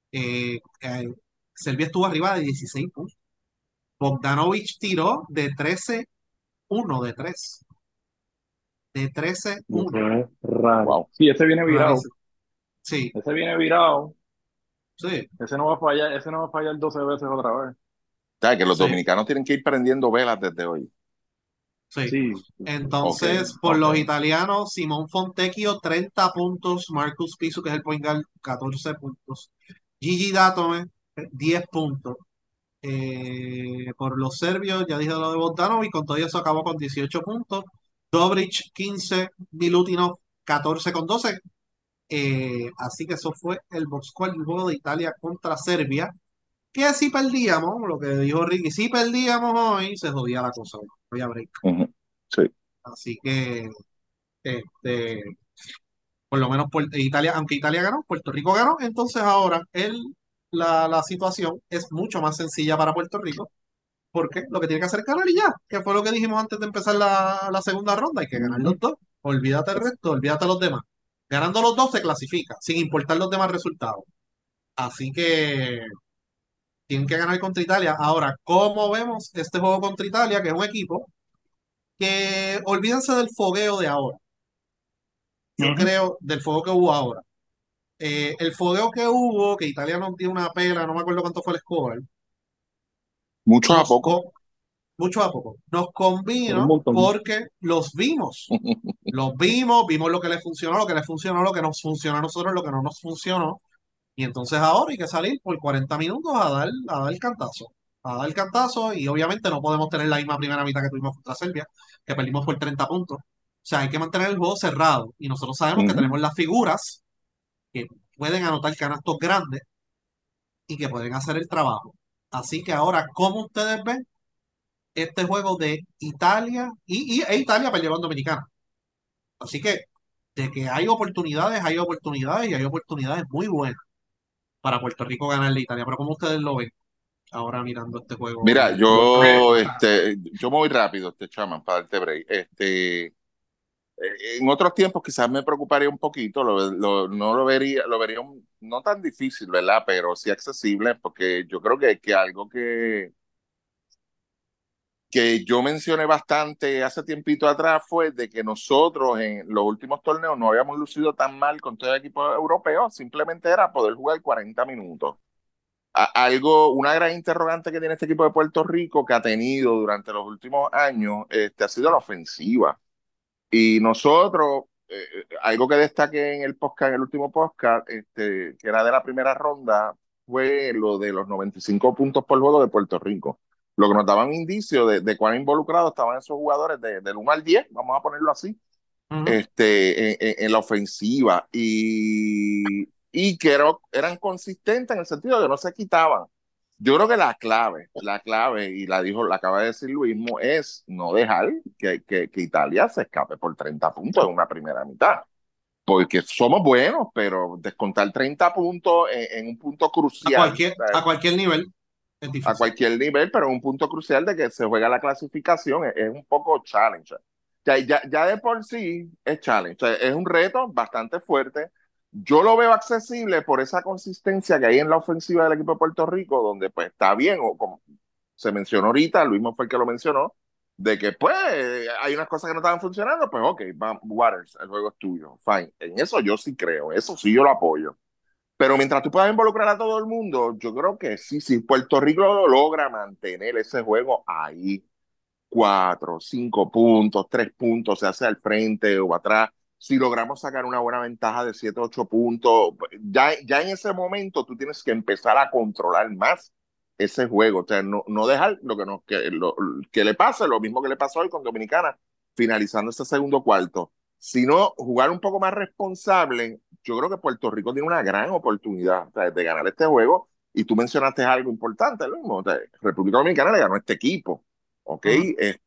Serbia estuvo arriba de 16 puntos. Bogdanovic tiró de 13-1 de 3. De Y 13-1. eso es raro. Wow. Sí, ese viene virado. Analiza. Sí, Ese viene virado. sí, Ese no va a fallar 12 veces otra vez. O sea, que los sí, dominicanos tienen que ir prendiendo velas desde hoy. sí. Sí, sí, sí. Ok, Entonces, por ok. los italianos, Simón Fontecchio, 30 puntos. Marcus Pisu, que es el point guard, 14 puntos. Gigi Datome, 10 puntos. Por los serbios, ya dije lo de Bogdanovic, con todo eso acabó con 18 puntos. Dobric, 15. Milutinov, 14 con 12. Así que eso fue el box score del juego de Italia contra Serbia. Que si perdíamos, lo que dijo Ricky, si perdíamos hoy, se jodía la cosa. Voy a break. Ujú. Sí. Así que, este, por lo menos Italia, aunque Italia ganó, Puerto Rico ganó. Entonces ahora la situación es mucho más sencilla para Puerto Rico, porque lo que tiene que hacer es ganar y ya, que fue lo que dijimos antes de empezar la segunda ronda. Hay que ganar Ujú. los dos. Olvídate el resto, olvídate los demás. Ganando los dos se clasifica, sin importar los demás resultados. Así que tienen que ganar contra Italia. Ahora, ¿cómo vemos este juego contra Italia, que es un equipo que olvídense del fogueo de ahora? Yo Ujú. creo del fuego que hubo ahora. El fogueo que hubo, que Italia nos dio una pela, no me acuerdo cuánto fue el score, Muchos a nos poco. mucho a poco, nos Por un convino montón. porque los vimos. Los vimos lo que les funcionó, lo que les funcionó, lo que nos funcionó a nosotros, lo que no nos funcionó. Y entonces ahora hay que salir por 40 minutos a dar cantazo. A dar cantazo y obviamente no podemos tener la misma primera mitad que tuvimos contra Serbia, que perdimos por 30 puntos. O sea, hay que mantener el juego cerrado. Y nosotros sabemos que Ujú. tenemos las figuras que pueden anotar canastos grandes y que pueden hacer el trabajo. Así que ahora, ¿cómo ustedes ven este juego de Italia? E Italia perdió con Dominicana. Así que de que hay oportunidades y hay oportunidades muy buenas para Puerto Rico ganarle a Italia. Pero ¿cómo ustedes lo ven ahora mirando este juego Mira, Yo creo que yo me voy rápido, chaman, para darte break. En otros tiempos quizás me preocuparía un poquito, no lo vería no tan difícil, ¿verdad? Pero sí accesible, porque yo creo que algo que yo mencioné bastante hace tiempito atrás fue de que nosotros en los últimos torneos no habíamos lucido tan mal con todo el equipo europeo, simplemente era poder jugar 40 minutos. Una gran interrogante que tiene este equipo de Puerto Rico que ha tenido durante los últimos años ha sido la ofensiva. Y nosotros, algo que destaqué en el podcast, en el último podcast, que era de la primera ronda, fue lo de los 95 puntos por juego de Puerto Rico. Lo que nos daba un indicio de cuán involucrados estaban esos jugadores del 1 al 10, vamos a ponerlo así, Ujú. en la ofensiva. Y que eran consistentes en el sentido de que no se quitaban. Yo creo que y la acaba de decir Luismo, es no dejar que Italia se escape por 30 puntos en una primera mitad. Porque somos buenos, pero descontar 30 puntos en un punto A crucial, cualquier, a cualquier nivel es a difícil. cualquier nivel, pero en un punto crucial de que se juega la clasificación, es un poco challenge. Ya de por sí es challenge. O sea, es un reto bastante fuerte. Yo lo veo accesible por esa consistencia que hay en la ofensiva del equipo de Puerto Rico, donde pues está bien, o como se mencionó ahorita, Luis fue el que lo mencionó, de que pues hay unas cosas que no estaban funcionando, pues ok, Waters, el juego es tuyo, fine. En eso yo sí creo, eso sí yo lo apoyo. Pero mientras tú puedas involucrar a todo el mundo, yo creo que sí, si Puerto Rico lo logra mantener ese juego ahí, 4, 5 puntos, 3 puntos, se hace al frente o atrás. Si logramos sacar una buena ventaja de 7, 8 puntos, ya en ese momento tú tienes que empezar a controlar más ese juego. O sea, no dejar que le pase lo mismo que le pasó hoy con Dominicana, finalizando ese segundo cuarto, sino jugar un poco más responsable. Yo creo que Puerto Rico tiene una gran oportunidad, o sea, de ganar este juego. Y tú mencionaste algo importante, lo mismo. O sea, República Dominicana le ganó a este equipo. ¿Ok? Ujú.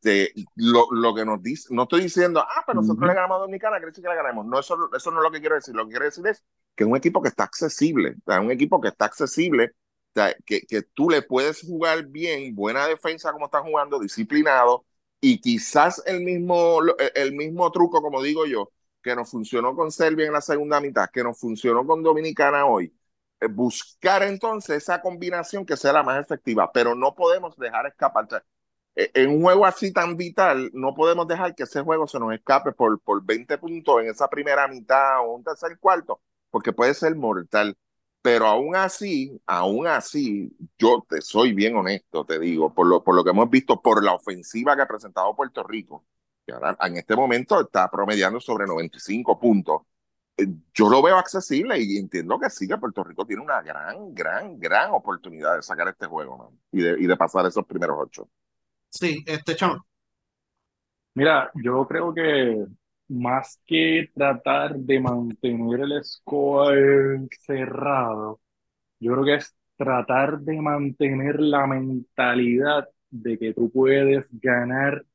Lo que nos dice, no estoy diciendo, pero nosotros le Ujú. ganamos a Dominicana, quiere decir que le ganamos. No, eso no es lo que quiero decir. Lo que quiero decir es que es un equipo que está accesible, o sea, un equipo que está accesible, o sea, que tú le puedes jugar bien, buena defensa como están jugando, disciplinado, y quizás el mismo truco, como digo yo, que nos funcionó con Serbia en la segunda mitad, que nos funcionó con Dominicana hoy, buscar entonces esa combinación que sea la más efectiva, pero no podemos dejar escapar. O sea, en un juego así tan vital, no podemos dejar que ese juego se nos escape por 20 puntos en esa primera mitad o un tercer cuarto, porque puede ser mortal. Pero aún así, yo te soy bien honesto, te digo, por lo que hemos visto, por la ofensiva que ha presentado Puerto Rico, que ahora en este momento está promediando sobre 95 puntos. Yo lo veo accesible y entiendo que sí, que Puerto Rico tiene una gran, gran, gran oportunidad de sacar este juego, ¿no? Y de pasar esos primeros 8. Sí, chamo. Mira, yo creo que más que tratar de mantener el score cerrado, yo creo que es tratar de mantener la mentalidad de que tú puedes ganar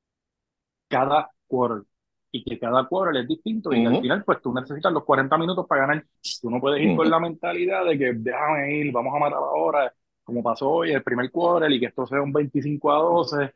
cada quarter y que cada quarter es distinto y al Ujú, final pues tú necesitas los 40 minutos para ganar. Tú no puedes ir con ujú. la mentalidad de que déjame ir, vamos a matar ahora, como pasó hoy el primer quarter y que esto sea un 25-12,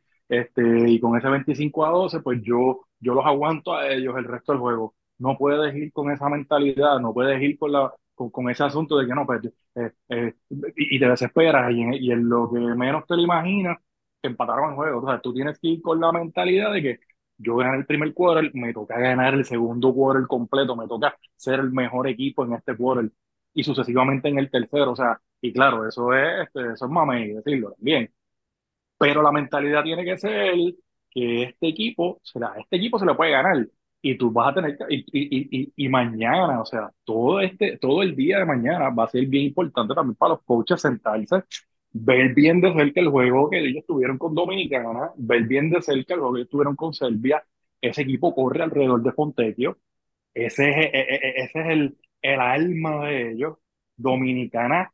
y con ese 25-12 pues yo los aguanto a ellos el resto del juego. No puedes ir con esa mentalidad, no puedes ir con ese asunto de que no, pues, y te desesperas y en lo que menos te lo imaginas, empataron el juego. O sea, tú tienes que ir con la mentalidad de que yo gané el primer quarter, me toca ganar el segundo quarter completo, me toca ser el mejor equipo en este quarter y sucesivamente en el tercero. O sea, y claro, eso es mame decirlo también. Pero la mentalidad tiene que ser que este equipo se le puede ganar y tú vas a tener y mañana, o sea, todo el día de mañana va a ser bien importante también para los coaches sentarse, ver bien de cerca el juego que ellos tuvieron con Dominicana, ver bien de cerca el juego que ellos tuvieron con Serbia. Ese equipo corre alrededor de Fontecchio, ese es el alma de ellos. Dominicana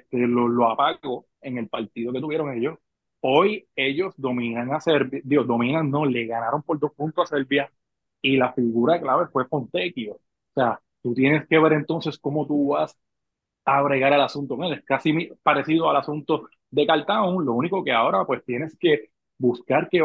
lo apagó en el partido que tuvieron ellos. Hoy ellos dominan a Serbia, Dios, dominan, no, le ganaron por 2 puntos a Serbia y la figura clave fue Fontecchio. O sea, tú tienes que ver entonces cómo tú vas a bregar el asunto con él. Es casi parecido al asunto de Cartago, lo único que ahora pues tienes que buscar que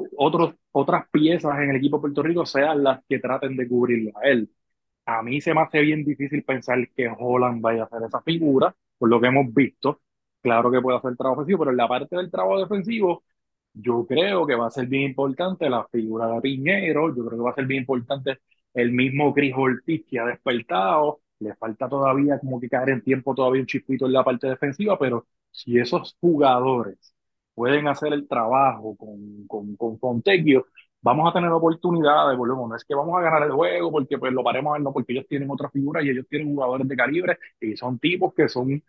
otras piezas en el equipo de Puerto Rico sean las que traten de cubrirlo a él. A mí se me hace bien difícil pensar que Holland vaya a hacer esa figura, por lo que hemos visto. Claro que puede hacer el trabajo ofensivo, pero en la parte del trabajo defensivo, yo creo que va a ser bien importante la figura de Piñero, yo creo que va a ser bien importante el mismo Chris Ortiz que ha despertado, le falta todavía como que caer en tiempo todavía un chispito en la parte defensiva, pero si esos jugadores pueden hacer el trabajo con Fontecchio, vamos a tener oportunidades, volvemos, no es que vamos a ganar el juego porque pues lo paremos a ver, no, porque ellos tienen otras figuras y ellos tienen jugadores de calibre y son tipos que son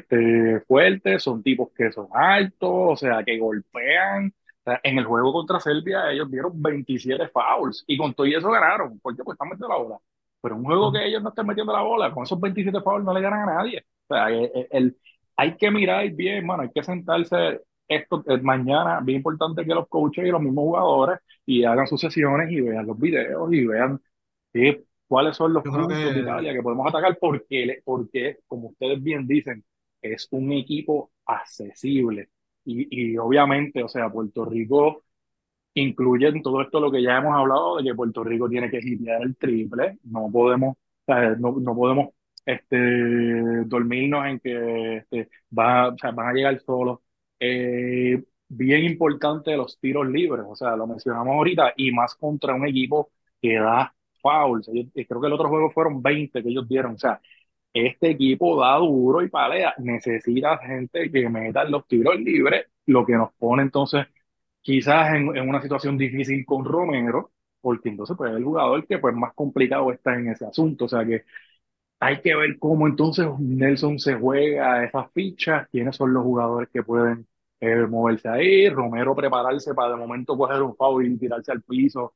fuertes, son tipos que son altos, o sea, que golpean. O sea, en el juego contra Serbia ellos dieron 27 fouls y con todo y eso ganaron, porque pues están metiendo la bola. Pero un juego que ellos no estén metiendo la bola, con esos 27 fouls no le ganan a nadie. O sea, hay que mirar bien, mano, hay que sentarse esto mañana, bien importante que los coaches y los mismos jugadores y hagan sus sesiones y vean los videos y vean cuáles son los Yo creo puntos de que Italia que podemos atacar porque, como ustedes bien dicen, es un equipo accesible. Y obviamente, o sea, Puerto Rico incluye en todo esto lo que ya hemos hablado de que Puerto Rico tiene que hitear el triple. No podemos, o sea, no podemos dormirnos en que o sea, van a llegar solos. Bien importante los tiros libres, o sea, lo mencionamos ahorita, y más contra un equipo que da fouls. Creo que el otro juego fueron 20 que ellos dieron. O sea, este equipo da duro y palea. Necesita gente que meta los tiros libres, lo que nos pone entonces quizás en una situación difícil con Romero, porque entonces pues el jugador que pues más complicado está en ese asunto. O sea que hay que ver cómo entonces Nelson se juega esas fichas, quiénes son los jugadores que pueden moverse ahí, Romero prepararse para de momento coger un foul y tirarse al piso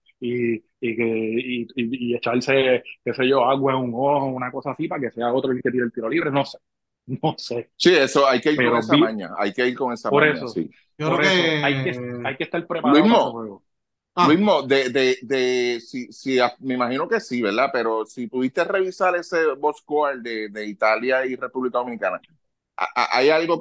y echarse, qué sé yo, agua en un ojo, una cosa así, para que sea otro el que tire el tiro libre, no sé, no sé, Sí, eso, hay que ir con pero esa maña, hay que ir con esa por maña, eso, sí. Yo creo por eso, que... hay que estar preparado para ese Luismo, juego. Ah, Luismo, me imagino que sí, ¿verdad? Pero si pudiste revisar ese box score de Italia y República Dominicana, ¿hay algo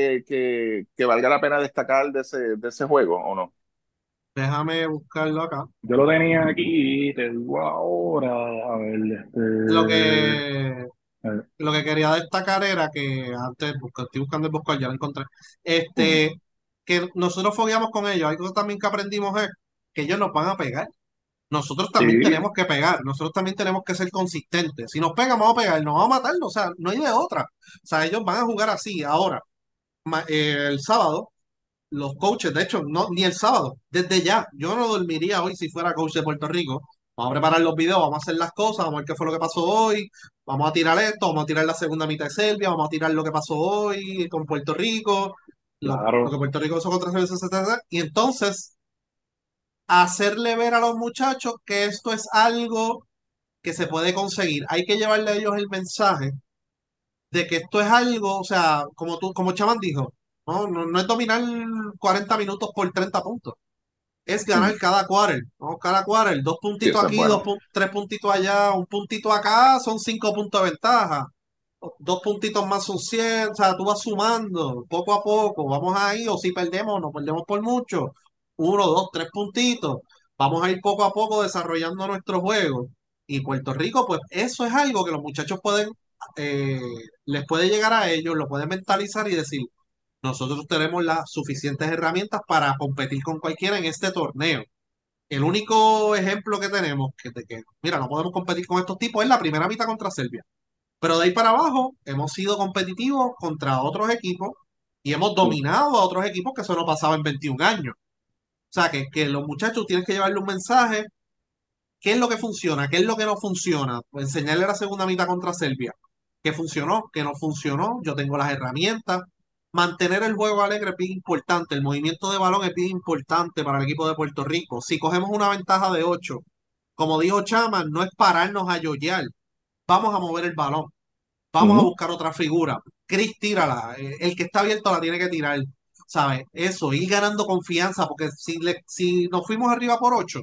que valga la pena destacar de ese juego o no? déjame buscarlo acá. Yo lo tenía aquí, te digo ahora, a ver, Lo que, a ver, lo que quería destacar era que antes, estoy buscando el buscar, ya lo encontré. Ujú. Que nosotros fogueamos con ellos. Algo también que aprendimos es que ellos nos van a pegar. Nosotros también sí, tenemos que pegar, nosotros también tenemos que ser consistentes. Si nos pegan, vamos a pegar, nos vamos a matar, o sea, no hay de otra. O sea, ellos van a jugar así. Ahora, el sábado, los coaches, de hecho, no, ni el sábado, desde ya, yo no dormiría hoy si fuera coach de Puerto Rico. Vamos a preparar los videos, vamos a hacer las cosas, vamos a ver qué fue lo que pasó hoy, vamos a tirar esto, vamos a tirar la segunda mitad de Serbia, vamos a tirar lo que pasó hoy con Puerto Rico, lo que claro. Puerto Rico hizo contra Serbia, etcétera, y entonces hacerle ver a los muchachos que esto es algo que se puede conseguir. Hay que llevarle a ellos el mensaje de que esto es algo, o sea, como Chaman dijo, no es dominar 40 minutos por 30 puntos, es ganar Ujú. cada quarter, ¿no? Cada quarter, dos Sí, puntitos eso es aquí, bueno. tres puntitos allá, un puntito acá, son 5 puntos de ventaja. Dos puntitos más son 100, o sea, tú vas sumando poco a poco, vamos ahí, o si perdemos, no perdemos por mucho, uno, dos, tres puntitos, vamos a ir poco a poco desarrollando nuestro juego. Y Puerto Rico, pues eso es algo que los muchachos pueden, eh, les puede llegar a ellos, lo pueden mentalizar y decir, nosotros tenemos las suficientes herramientas para competir con cualquiera en este torneo. El único ejemplo que tenemos mira, no podemos competir con estos tipos es la primera mitad contra Serbia. Pero de ahí para abajo hemos sido competitivos contra otros equipos y hemos Sí. dominado a otros equipos que eso no pasaba en 21 años. O sea, que los muchachos tienen que llevarle un mensaje. ¿Qué es lo que funciona? ¿Qué es lo que no funciona? Pues enseñarle la segunda mitad contra Serbia. ¿Qué funcionó? ¿Qué no funcionó? Yo tengo las herramientas. Mantener el juego alegre es bien importante. El movimiento de balón es bien importante para el equipo de Puerto Rico. Si cogemos una ventaja de 8, como dijo Chama, no es pararnos a yoyear. Vamos a mover el balón. Vamos a Ujú. buscar otra figura. Chris, tírala. El que está abierto la tiene que tirar. ¿Sabes? Eso, ir ganando confianza, porque si nos fuimos arriba por 8,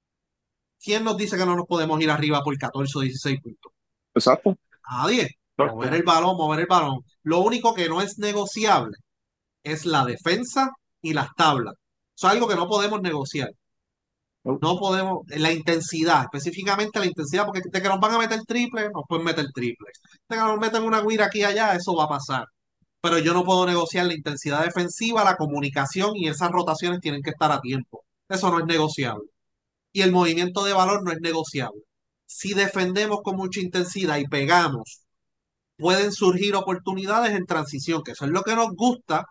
¿quién nos dice que no nos podemos ir arriba por 14 o 16 puntos? Exacto. Nadie. Mover el Exacto. balón, mover el balón. Lo único que no es negociable es la defensa y las tablas. Eso es algo que no podemos negociar. No podemos, la intensidad, específicamente la intensidad, porque de que nos van a meter triple, nos pueden meter triple. De que nos meten una guira aquí y allá, eso va a pasar. Pero yo no puedo negociar la intensidad defensiva, la comunicación y esas rotaciones tienen que estar a tiempo. Eso no es negociable. Y el movimiento de valor no es negociable. Si defendemos con mucha intensidad y pegamos, pueden surgir oportunidades en transición, que eso es lo que nos gusta.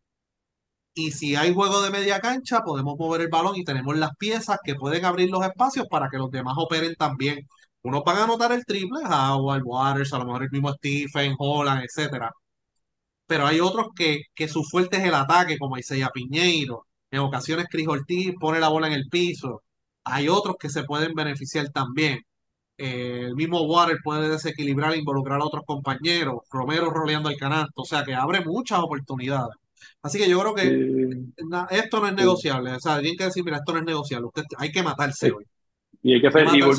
Y si hay juego de media cancha, podemos mover el balón y tenemos las piezas que pueden abrir los espacios para que los demás operen también. Unos van a anotar el triple, Howard, Waters, a lo mejor el mismo Stephen, Holland, etcétera. Pero hay otros que su fuerte es el ataque, como Isaiah Piñeiro. En ocasiones Chris Ortiz pone la bola en el piso. Hay otros que se pueden beneficiar también. El mismo Water puede desequilibrar e involucrar a otros compañeros. Romero roleando el canasto. O sea que abre muchas oportunidades. Así que yo creo que Sí, esto no es sí, negociable. O sea, tienen que decir, mira, esto no es negociable. Usted, hay que matarse sí. hoy. Y hay que Hay que hacer, matarse.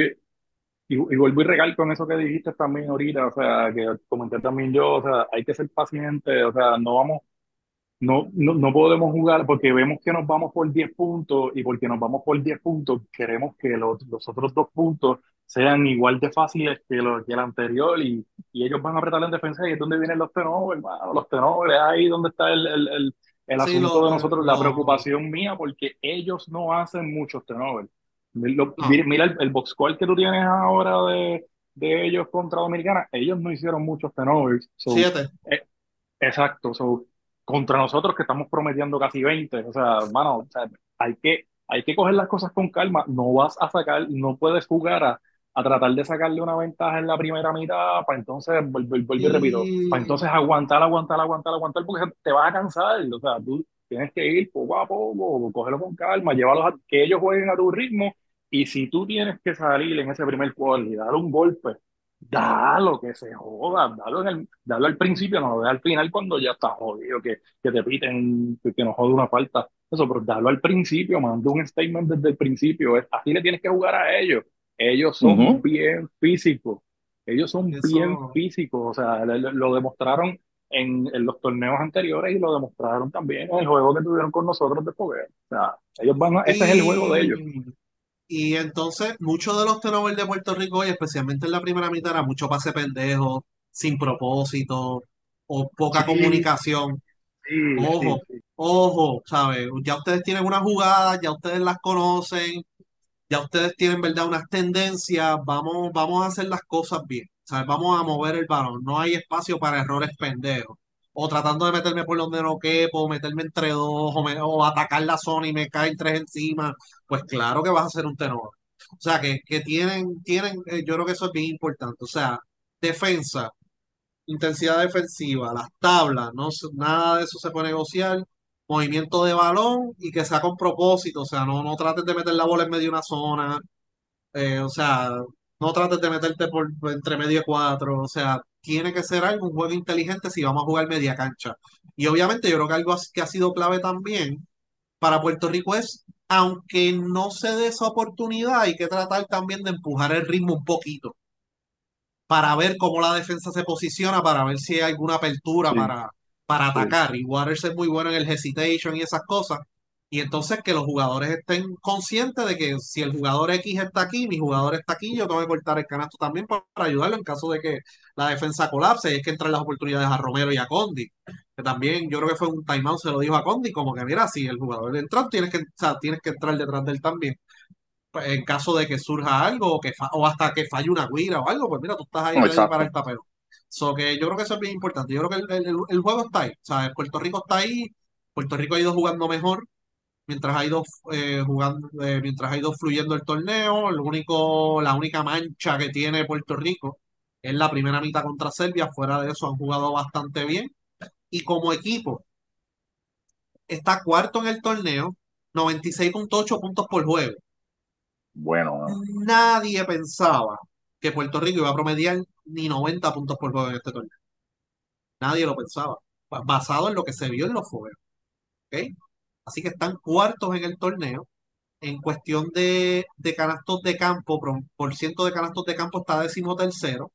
y vuelvo y recalco en eso que dijiste también ahorita, o sea, que comenté también yo, o sea, hay que ser paciente, o sea, no vamos. no podemos jugar porque vemos que nos vamos por 10 puntos y porque nos vamos por 10 puntos queremos que los otros 2 puntos sean igual de fáciles que el anterior y ellos van a apretar en defensa y es donde vienen los turnovers, hermano, los turnovers, es ahí donde está el Sí, asunto de nosotros, la preocupación mía porque ellos no hacen muchos turnovers. no, Mira el box score que tú tienes ahora de ellos contra Dominicana, ellos no hicieron muchos turnovers, so, 7. eh, exacto, so, contra nosotros que estamos prometiendo casi 20 o sea, hermano, o sea, hay que coger las cosas con calma, no vas a sacar, no puedes jugar a tratar de sacarle una ventaja en la primera mitad para entonces, vuelvo y repito, para Y, entonces aguantar, porque te vas a cansar, o sea, tú tienes que ir poco a poco, cogerlo con calma, llevarlos a que ellos jueguen a tu ritmo, y si tú tienes que salir en ese primer quarter y dar un golpe, dalo, que se joda, dalo al principio, no lo al final cuando ya está jodido, que te piten, que nos jode una falta. Eso, pero dalo al principio, manda un statement desde el principio. Así le tienes que jugar a ellos. Ellos son Ujú. bien físicos. Ellos son bien eso, físicos. O sea, lo demostraron en los torneos anteriores y lo demostraron también en el juego que tuvieron con nosotros de poder. O sea, ese es el juego de ellos. y, y entonces, muchos de los turnovers de Puerto Rico hoy, especialmente en la primera mitad, era mucho pase pendejo, sin propósito o poca Sí, comunicación. sí, sí, Ojo, sí. ojo, ¿sabes? Ya ustedes tienen una jugada, ya ustedes las conocen, ya ustedes tienen, ¿verdad?, unas tendencias, vamos a hacer las cosas bien, ¿sabes? Vamos a mover el balón, no hay espacio para errores pendejos. O tratando de meterme por donde no quepo, meterme entre dos, o atacar la zona y me caen tres encima, pues claro que vas a hacer un tenor. O sea, que yo creo que eso es bien importante. O sea, defensa, intensidad defensiva, las tablas, no, nada de eso se puede negociar. Movimiento de balón y que sea con propósito, o sea, no trates de meter la bola en medio de una zona, o sea, no trates de meterte por entre medio de cuatro, o sea, tiene que ser algo, un juego inteligente si vamos a jugar media cancha. Y obviamente yo creo que algo que ha sido clave también para Puerto Rico es, aunque no se dé esa oportunidad, hay que tratar también de empujar el ritmo un poquito para ver cómo la defensa se posiciona, para ver si hay alguna apertura Sí, para sí. atacar. Y Waters es muy bueno en el hesitation y esas cosas. Y entonces que los jugadores estén conscientes de que si el jugador X está aquí, mi jugador está aquí, yo tengo que cortar el canasto también para ayudarlo en caso de que la defensa colapse. Y es que entran las oportunidades a Romero y a Condi. Que también yo creo que fue un timeout, se lo dijo a Condi, como que mira, si el jugador entra, o sea, tienes que entrar detrás de él también en caso de que surja algo o hasta que falle una guira o algo, pues mira, tú estás ahí ready para el Exacto. tapeo. So que yo creo que eso es bien importante. Yo creo que el juego está ahí. O sea, Puerto Rico está ahí, Puerto Rico ha ido jugando mejor mientras ha ido mientras ha ido fluyendo el torneo. La única mancha que tiene Puerto Rico es la primera mitad contra Serbia. Fuera de eso han jugado bastante bien. Y como equipo, está cuarto en el torneo, 96,8 puntos por juego. Bueno, Nadie pensaba que Puerto Rico iba a promediar ni 90 puntos por juego en este torneo. Nadie lo pensaba, basado en lo que se vio en los juegos. ¿Ok? Así que están cuartos en el torneo. En cuestión de canastos de campo, por ciento de canastos de campo está decimotercero.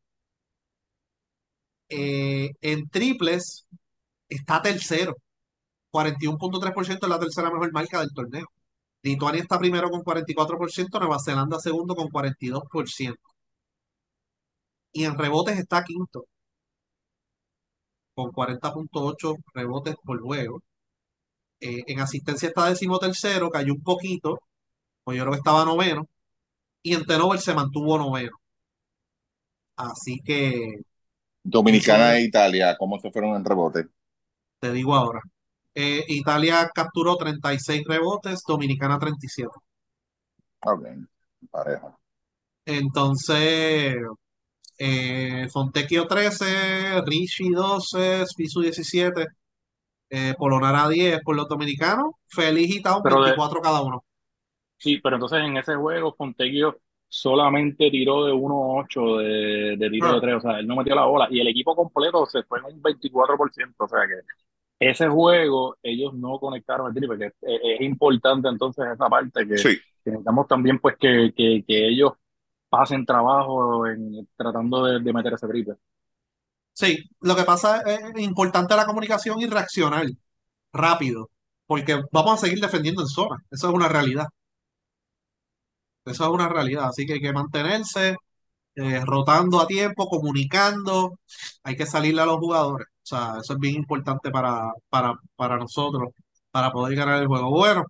En triples está tercero. 41,3% es la tercera mejor marca del torneo. Lituania está primero con 44%, Nueva Zelanda segundo con 42%. Y en rebotes está quinto con 40,8 rebotes por juego. En asistencia está decimotercero, cayó un poquito, pues yo creo que estaba noveno. Y en turnover se mantuvo noveno. Así que eso Dominicana es, e Italia, ¿cómo se fueron en rebote? te digo ahora. Italia capturó 36 rebotes, Dominicana 37. Ok, pareja. Entonces, Fontecchio 13, Ricci 12, Sfisu 17, Polonara 10 por los dominicanos, Feliz y Town Pero 24 cada uno. sí, pero entonces en ese juego Fontecchio solamente tiró de 1-8 de tiro de Ah, tres, o sea, él no metió la bola y el equipo completo se fue en un 24%, o sea que ese juego ellos no conectaron el triple, que es importante entonces esa parte Sí, que necesitamos también pues que ellos pasen trabajo en tratando de meter ese triple. sí, lo que pasa es importante la comunicación y reaccionar. rápido, porque vamos a seguir defendiendo en zona. Eso es una realidad. Eso es una realidad. Así que hay que mantenerse rotando a tiempo, comunicando. Hay que salirle a los jugadores. O sea, eso es bien importante para nosotros, para poder ganar el juego. Bueno,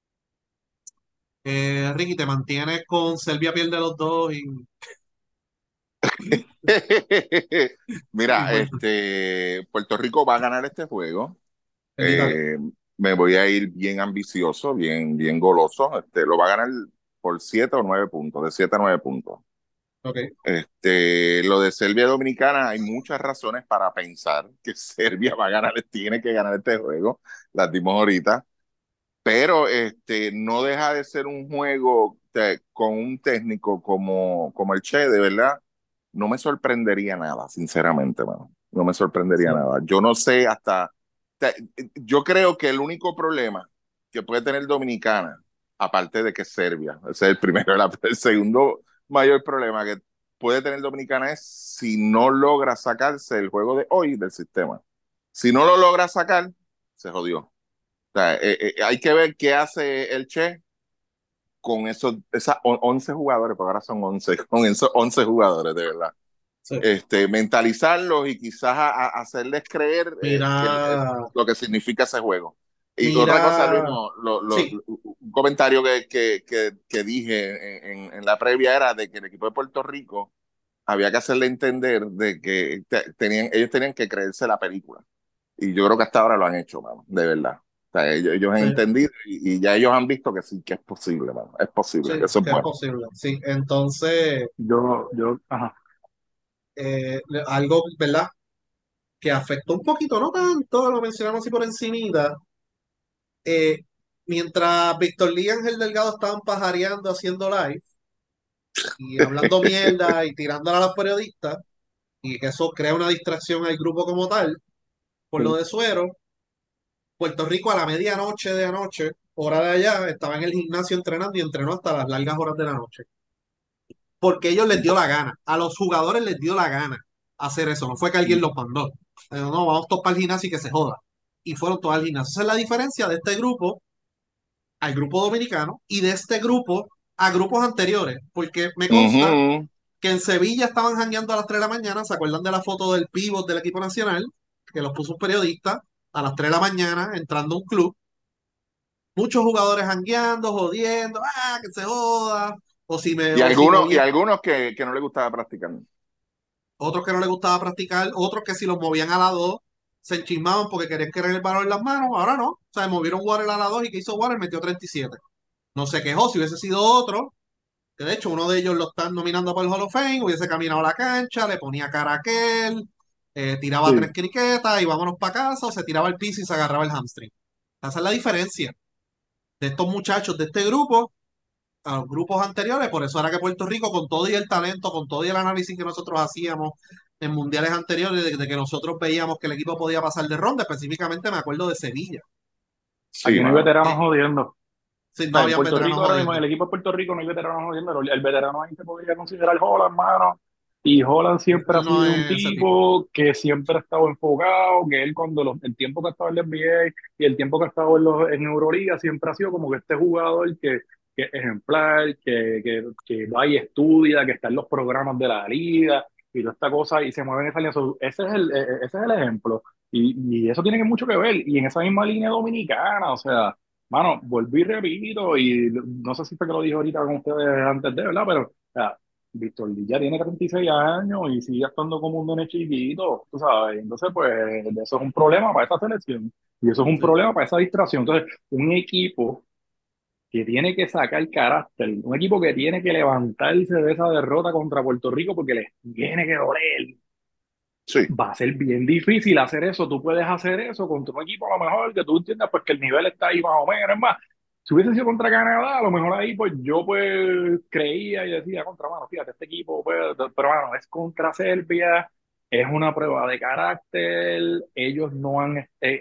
Ricky, te mantienes con Serbia pierde los dos y Mira, bueno, Puerto Rico va a ganar este juego. el de Italia. Eh, Me voy a ir bien ambicioso, bien goloso. Lo va a ganar por 7 o 9 puntos, de 7 a 9 puntos. Ok. Lo de Serbia Dominicana, hay muchas razones para pensar que Serbia va a ganar, tiene que ganar este juego. Las dimos ahorita. Pero no deja de ser un juego con un técnico como el Che, de verdad. No me sorprendería nada, sinceramente, mano. No me sorprendería Sí. nada. Yo no sé te- yo creo que el único problema que puede tener Dominicana, aparte de que es Serbia, ese es el primero, el segundo mayor problema que puede tener Dominicana es si no logra sacarse el juego de hoy del sistema. Si no lo logra sacar, se jodió. O sea, hay que ver qué hace el Che con esas 11 jugadores, porque ahora son 11, con esos 11 jugadores, de verdad. Sí. Mentalizarlos y quizás hacerles creer Mira, lo que significa ese juego. Y otra cosa, Luis, mira, no, sí, un comentario que dije en la previa era de que el equipo de Puerto Rico había que hacerle entender de que ellos tenían que creerse la película. Y yo creo que hasta ahora lo han hecho, mano, de verdad. O sea, ellos han sí, entendido y ya ellos han visto que sí, que es posible, mano. Es posible, que sí, eso es que es bueno. posible. Sí, entonces, Ajá. algo, ¿verdad? Que afectó un poquito, no tanto, lo mencionamos así por encimita. eh, Mientras Víctor Lee y Ángel Delgado estaban pajareando haciendo live y hablando mierda y tirándola a los periodistas, y que eso crea una distracción al grupo como tal, por lo Sí. de Suero, Puerto Rico a la medianoche de anoche, hora de allá, estaba en el gimnasio entrenando y entrenó hasta las largas horas de la noche. Porque ellos les dio la gana, a los jugadores les dio la gana hacer eso, no fue que alguien los mandó. No, vamos todos para el gimnasio y que se joda. Y fueron todos al gimnasio. Esa es la diferencia de este grupo al grupo dominicano y de este grupo a grupos anteriores, porque me consta Ujú. que en Sevilla estaban jangueando a las 3 de la mañana, ¿se acuerdan de la foto del pívot del equipo nacional? Que los puso un periodista a las 3 de la mañana entrando a un club, muchos jugadores jangueando, jodiendo, que se joda, o si Y movían, algunos que no les gustaba practicar. otros que no les gustaba practicar, otros que si los movían a la 2 se enchismaban porque querían querer el balón en las manos, ahora no, o sea, movieron Warren a la 2 y que hizo Warren metió 37. No se quejó, si hubiese sido otro, que de hecho uno de ellos lo están nominando para el Hall of Fame, hubiese caminado a la cancha, le ponía cara a aquel, tiraba tres Sí. criquetas y vámonos para casa, o se tiraba el piso y se agarraba el hamstring. Esa es la diferencia de estos muchachos de este grupo a los grupos anteriores, por eso era que Puerto Rico, con todo y el talento, con todo y el análisis que nosotros hacíamos en mundiales anteriores, de que nosotros veíamos que el equipo podía pasar de ronda, específicamente me acuerdo de Sevilla. Sí, Aquí no hay mano. veteranos jodiendo. Si O no sea, en habían Puerto veteranos Rico ahora mismo, en jodiendo. el equipo de Puerto Rico no hay veteranos jodiendo. El veterano ahí se podría considerar Holland, mano. Y Holland siempre ha Él no sido un es ese tipo. tipo que siempre ha estado enfocado, que él cuando el tiempo que ha estado en la NBA y el tiempo que ha estado en Euroliga siempre ha sido como que este jugador que es ejemplar, que va y estudia, que está en los programas de la liga y toda esta cosa y se mueve en esa línea. Ese es el ejemplo. Y eso tiene que mucho que ver. Y en esa misma línea dominicana, o sea. Mano, volví y repito, y no sé si fue que lo dije ahorita con ustedes antes de, ¿verdad? Pero, o sea, Víctor Lee ya tiene 36 años y sigue actuando como un nene chiquito, tú sabes. Entonces, pues, eso es un problema para esa selección y eso es un Sí, problema para esa distracción. Entonces, un equipo que tiene que sacar carácter, un equipo que tiene que levantarse de esa derrota contra Puerto Rico porque les tiene que doler, Sí, va a ser bien difícil hacer eso. Tú puedes hacer eso contra un equipo a lo mejor que tú entiendas pues que el nivel está ahí más o menos. Es más, si hubiese sido contra Canadá, a lo mejor ahí pues yo pues creía y decía contra, mano, fíjate, este equipo, pues, pero bueno, es contra Serbia, es una prueba de carácter, ellos no han,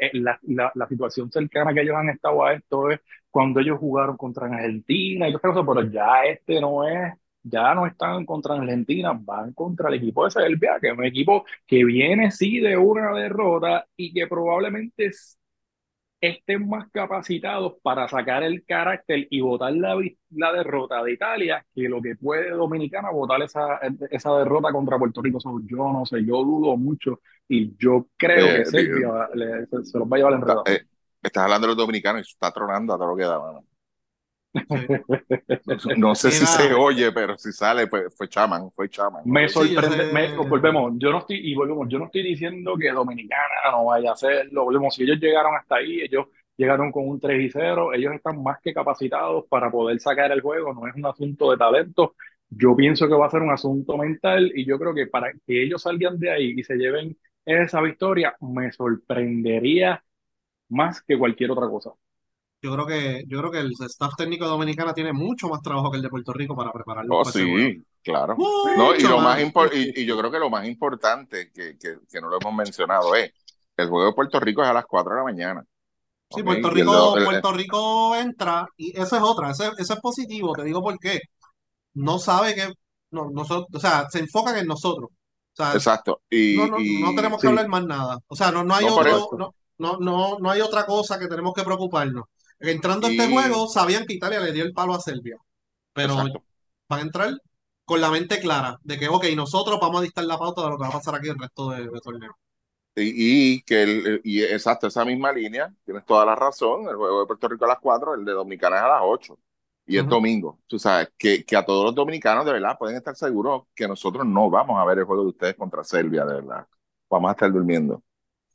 la situación cercana que ellos han estado a esto es cuando ellos jugaron contra Argentina y todo eso, pero ya este no es, ya no están contra Argentina, van contra el equipo de Serbia, que es un equipo que viene sí de una derrota y que probablemente estén más capacitados para sacar el carácter y votar la derrota de Italia que lo que puede Dominicana votar esa derrota contra Puerto Rico. Yo no sé, yo dudo mucho y yo creo que Eh, di- Serbia se los va a llevar ta- enredado. eh, estás hablando de los dominicanos y está tronando a todo lo que da, mano. Sí. No sé si se Mira, oye, pero si sale, pues fue Chaman, Me ¿no? sorprende, volvemos, yo no estoy diciendo que Dominicana no vaya a hacerlo, volvemos, si ellos llegaron hasta ahí, ellos llegaron con un 3-0, ellos están más que capacitados para poder sacar el juego, no es un asunto de talento, yo pienso que va a ser un asunto mental y yo creo que para que ellos salgan de ahí y se lleven esa victoria, me sorprendería más que cualquier otra cosa. yo creo que el staff técnico de Dominicana tiene mucho más trabajo que el de Puerto Rico para prepararlos Oh, para ese juego. sí, claro. No, y Mucho lo más más. y yo creo que lo más importante que no lo hemos mencionado es el juego de Puerto Rico es a las 4 de la mañana, Sí, ¿ok? Puerto Y el de, Rico, Puerto Rico entra y eso es otra, eso es positivo, te digo por qué. No sabe que nosotros, o sea, se enfocan en nosotros. O sea, exacto. no Y tenemos que hablar Sí, más nada. O sea, no hay no por eso. otro, no hay otra cosa que tenemos que preocuparnos. Entrando a este Y juego, sabían que Italia le dio el palo a Serbia, pero exacto. van a entrar con la mente clara de que, ok, nosotros vamos a dictar la pauta de lo que va a pasar aquí el resto de torneo. Y exacto, esa misma línea, tienes toda la razón. El juego de Puerto Rico a las 4, el de Dominicana es a las 8. Y es Ujú. domingo. Tú sabes, que a todos los dominicanos de verdad pueden estar seguros que nosotros no vamos a ver el juego de ustedes contra Serbia, de verdad. Vamos a estar durmiendo.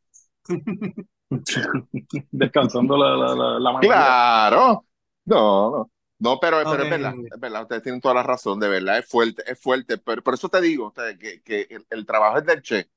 descansando la memoria. Claro. No, no. No, pero Ok, es verdad, ustedes tienen toda la razón, de verdad, es fuerte, pero por eso te digo, o sea, que el trabajo es del Che.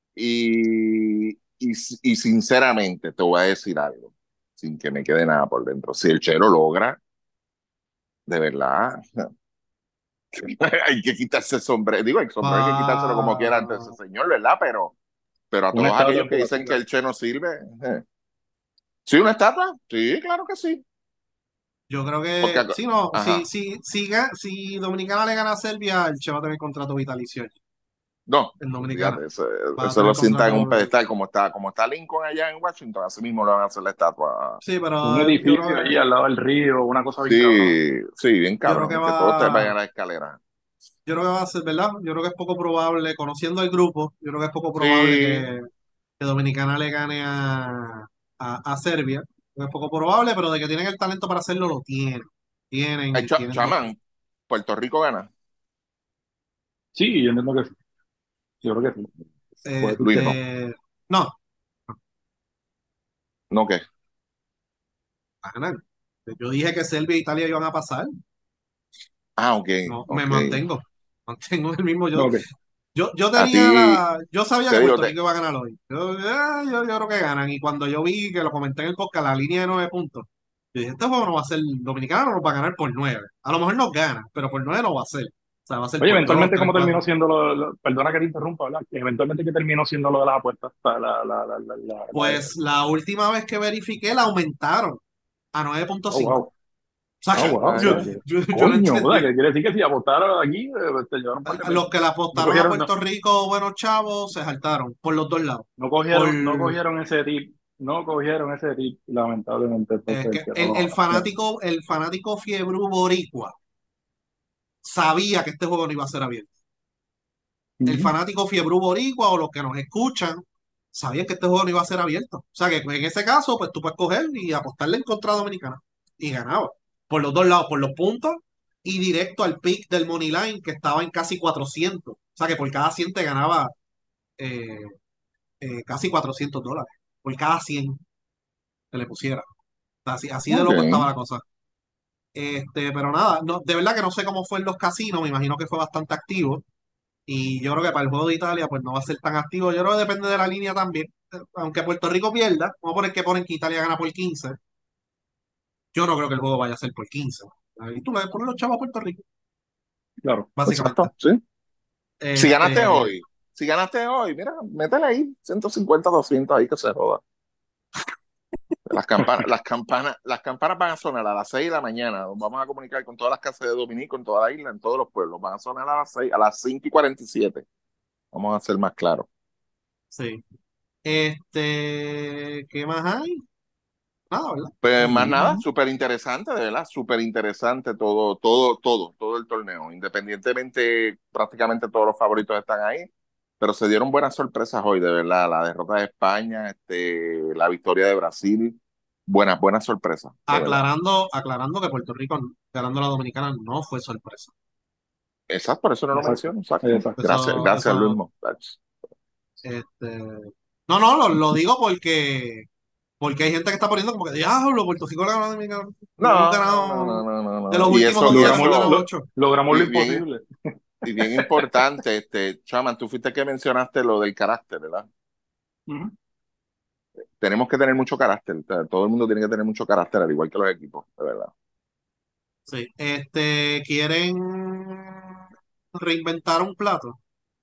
Y sinceramente te voy a decir algo, sin que me quede nada por dentro. Si el Che lo logra, de verdad, hay que quitarse el sombrero. Digo, el sombrero hay que quitárselo como quiera ante ese va señor, ¿verdad? Pero a Una todos estatua aquellos en que dicen que Bocachica. el Che no sirve, eh. ¿Sí, una estatua? Sí, claro que sí. yo creo Porque, que, sí, no, ajá, si Dominicana le gana a Serbia, el Che va a tener contrato vitalicio allí, no, en Dominicana. olvídate, Va a eso tener lo sientan en un contrato. pedestal como está Lincoln allá en Washington, así mismo le van a hacer la estatua. Sí, Un pero edificio ahí al lado del río, una cosa bien cabrón. Sí, sí, bien yo creo que cabrón, que todos te va, vayan a la escalera. yo creo que va a ser, ¿verdad? Yo creo que es poco probable, conociendo el grupo, yo creo que es poco probable Sí, que Dominicana le gane a Serbia. Es poco probable, pero de que tienen el talento para hacerlo, lo tienen. Tienen dos. chamán, Puerto Rico gana. Sí, yo entiendo que sí. Yo creo que sí. Luis, no, Este, no, no qué. ganan. Yo dije que Serbia e Italia iban a pasar. Ah, ok, No, me ok. mantengo el mismo. Yo, Ok. yo A tenía ti, yo sabía te que digo, Puerto Rico iba a ganar hoy. Yo creo que ganan. Y cuando yo vi que lo comenté en el podcast, la línea de 9 puntos, yo dije, este juego no va a ser dominicano, nos va a ganar por 9. A lo mejor nos gana, pero por 9 no va a ser. O sea, va a ser Oye, por 2, eventualmente, 3, ¿cómo terminó 4. siendo perdona que te interrumpa, ¿verdad? Eventualmente, ¿qué terminó siendo lo de las apuestas? Pues la última vez que verifiqué la aumentaron a nueve punto Oh, cinco. wow. O sea Oh, que wow. O sea, yo no coño, ¿verdad? entendí. ¿Qué quiere decir que si apostaron aquí, te llevaron un par de Los pesos? que le No apostaron a cogieron, no, Puerto Rico, buenos chavos, se saltaron por los dos lados. Por, no cogieron ese tip. No cogieron ese tip, lamentablemente. es Entonces, que que el fanático fiebre boricua sabía que este juego no iba a ser abierto. El Ujú. fanático fiebre boricua o los que nos escuchan sabían que este juego no iba a ser abierto. O sea que pues, en ese caso, pues tú puedes coger y apostarle en contra de Dominicana. Y ganaba. Por los dos lados, por los puntos y directo al pick del Money Line que estaba en casi 400. O sea que por cada 100 te ganaba eh, casi $400. Por cada 100 que le pusiera. O sea, así de ok. loco estaba la cosa. Pero nada, no, de verdad que no sé cómo fue en los casinos, me imagino que fue bastante activo. Y yo creo que para el juego de Italia, pues no va a ser tan activo. Yo creo que depende de la línea también. Aunque Puerto Rico pierda, vamos a poner que ponen que Italia gana por 15. Yo no creo que el juego vaya a ser por 15. Y tú le pones los chavos a Puerto Rico, Claro. básicamente. Exacto, sí. Si ganaste Este, hoy, si ganaste hoy, mira, métele ahí 150, 200 ahí que se joda. Las campanas van a sonar a las 6 de la mañana. Nos vamos a comunicar con todas las casas de Dominico, en toda la isla, en todos los pueblos. Van a sonar a las 6, a las 5:47. Vamos a ser más claros. sí. ¿Qué más hay? Nada, ¿verdad? Pues más nada, Ujú. súper interesante, de verdad, súper interesante todo el torneo. Independientemente, prácticamente todos los favoritos están ahí, pero se dieron buenas sorpresas hoy, de verdad. La derrota de España, la victoria de Brasil, buenas sorpresas, de verdad. Aclarando que Puerto Rico ganando a la Dominicana no fue sorpresa. Exacto, por eso no lo Exacto, menciono, exacto. exacto. Gracias Luis Mostacho. Este, no, no, lo digo porque hay gente que está poniendo como que diablo, Puerto Rico le ganó a la Dominicana. No hemos ganado, de No. los Y últimos eso, y 11 no hemos Logramos ganado eso, 8. logramos lo bien, imposible. y bien importante, Chaman, tú fuiste que mencionaste lo del carácter, ¿verdad? Ujú. Tenemos que tener mucho carácter. O sea, todo el mundo tiene que tener mucho carácter, al igual que los equipos, de verdad. Sí, quieren reinventar un plato.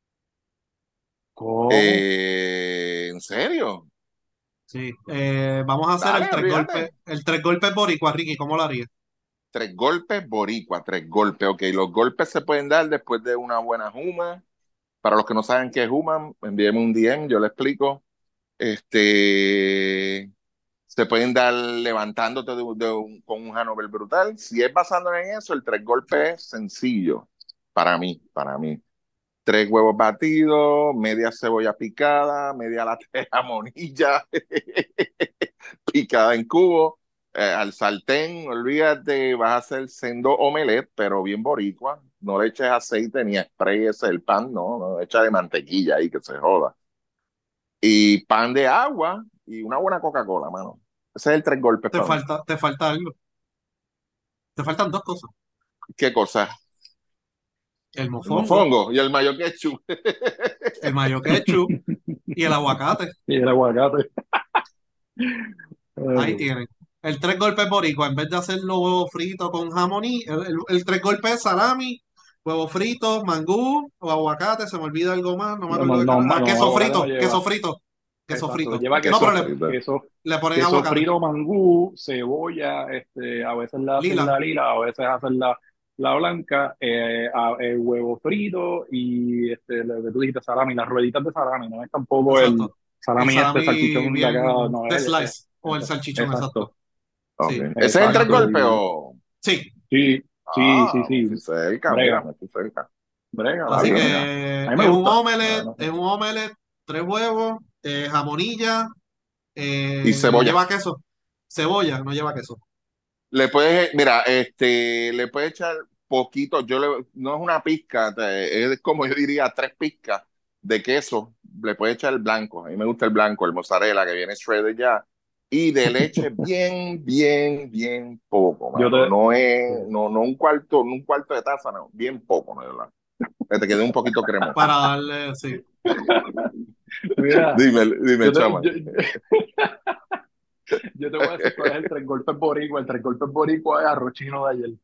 ¿Cómo? ¿En serio? Sí, vamos a hacer Dale, olvídate. el tres golpes boricua, Ricky, ¿cómo lo haría? 3 golpes boricua, 3 golpes. Ok, los golpes se pueden dar después de una buena juma. Para los que no saben qué es juma, envíenme un DM, yo le explico. Este, Se pueden dar levantándote con un Hanover brutal. Si es basándome en eso, el 3 golpes es sencillo para mí. 3 huevos batidos, media cebolla picada, media lata de jamonilla picada en cubo, al sartén, olvídate, vas a hacer sendo omelette, pero bien boricua. No le eches aceite ni spray ese el pan, no, echa de mantequilla ahí que se joda. Y pan de agua y una buena Coca-Cola, mano. Ese es el 3 golpes para mí. Te falta algo. Te faltan dos cosas. ¿Qué cosa? El El mofongo, mofongo y el mayo ketchup. el mayo ketchup y el aguacate. Y el aguacate. Ahí Ay, tienen. El tres golpes boricua, en vez de hacerlo huevo frito con jamón y el tres golpes es salami, huevo frito, mangú o aguacate, se me olvida algo más, no me no, acuerdo no, de qué no, era. Ah, no, aguacate no queso lleva. frito, queso Exacto, frito. lleva No, Queso pero frito. le ponen queso aguacate. frito, mangú, cebolla, a veces la hacen Lila, la lila, a veces hacen la blanca, el huevo frito y lo que tú dijiste, salami, las rueditas de salami, no es tampoco el exacto. El salami salami salchichón de acá, bien no de es, slice o el salchichón, exacto. exacto, Ok. Sí, ¿Ese es el tres exacto, golpes y o...? sí. sí, sí, sí, Ah, me sí, fui cerca, mira, brega, me fui cerca. brega, Está Así brega, bien. brega. que A mí me gusta. No, no sé. es un omelette, tres huevos, jamonilla, Y cebolla. lleva queso, cebolla, no lleva queso. Le puedes, mira, le puedes echar poquito, no es una pizca, es como yo diría 3 pizcas de queso. Le puedes echar el blanco. A mí me gusta el blanco, el mozzarella que viene shredded ya. Y de leche bien poco, Yo mano. te, No un cuarto de taza, no, bien poco, ¿no? ¿Verdad? Que te quede un poquito cremoso. Para darle, sí. mira, Dime, yo te, chama. yo, yo te voy a decir cuál es el tres golpes boricua. El tres golpes boricua es arroz chino de ayer.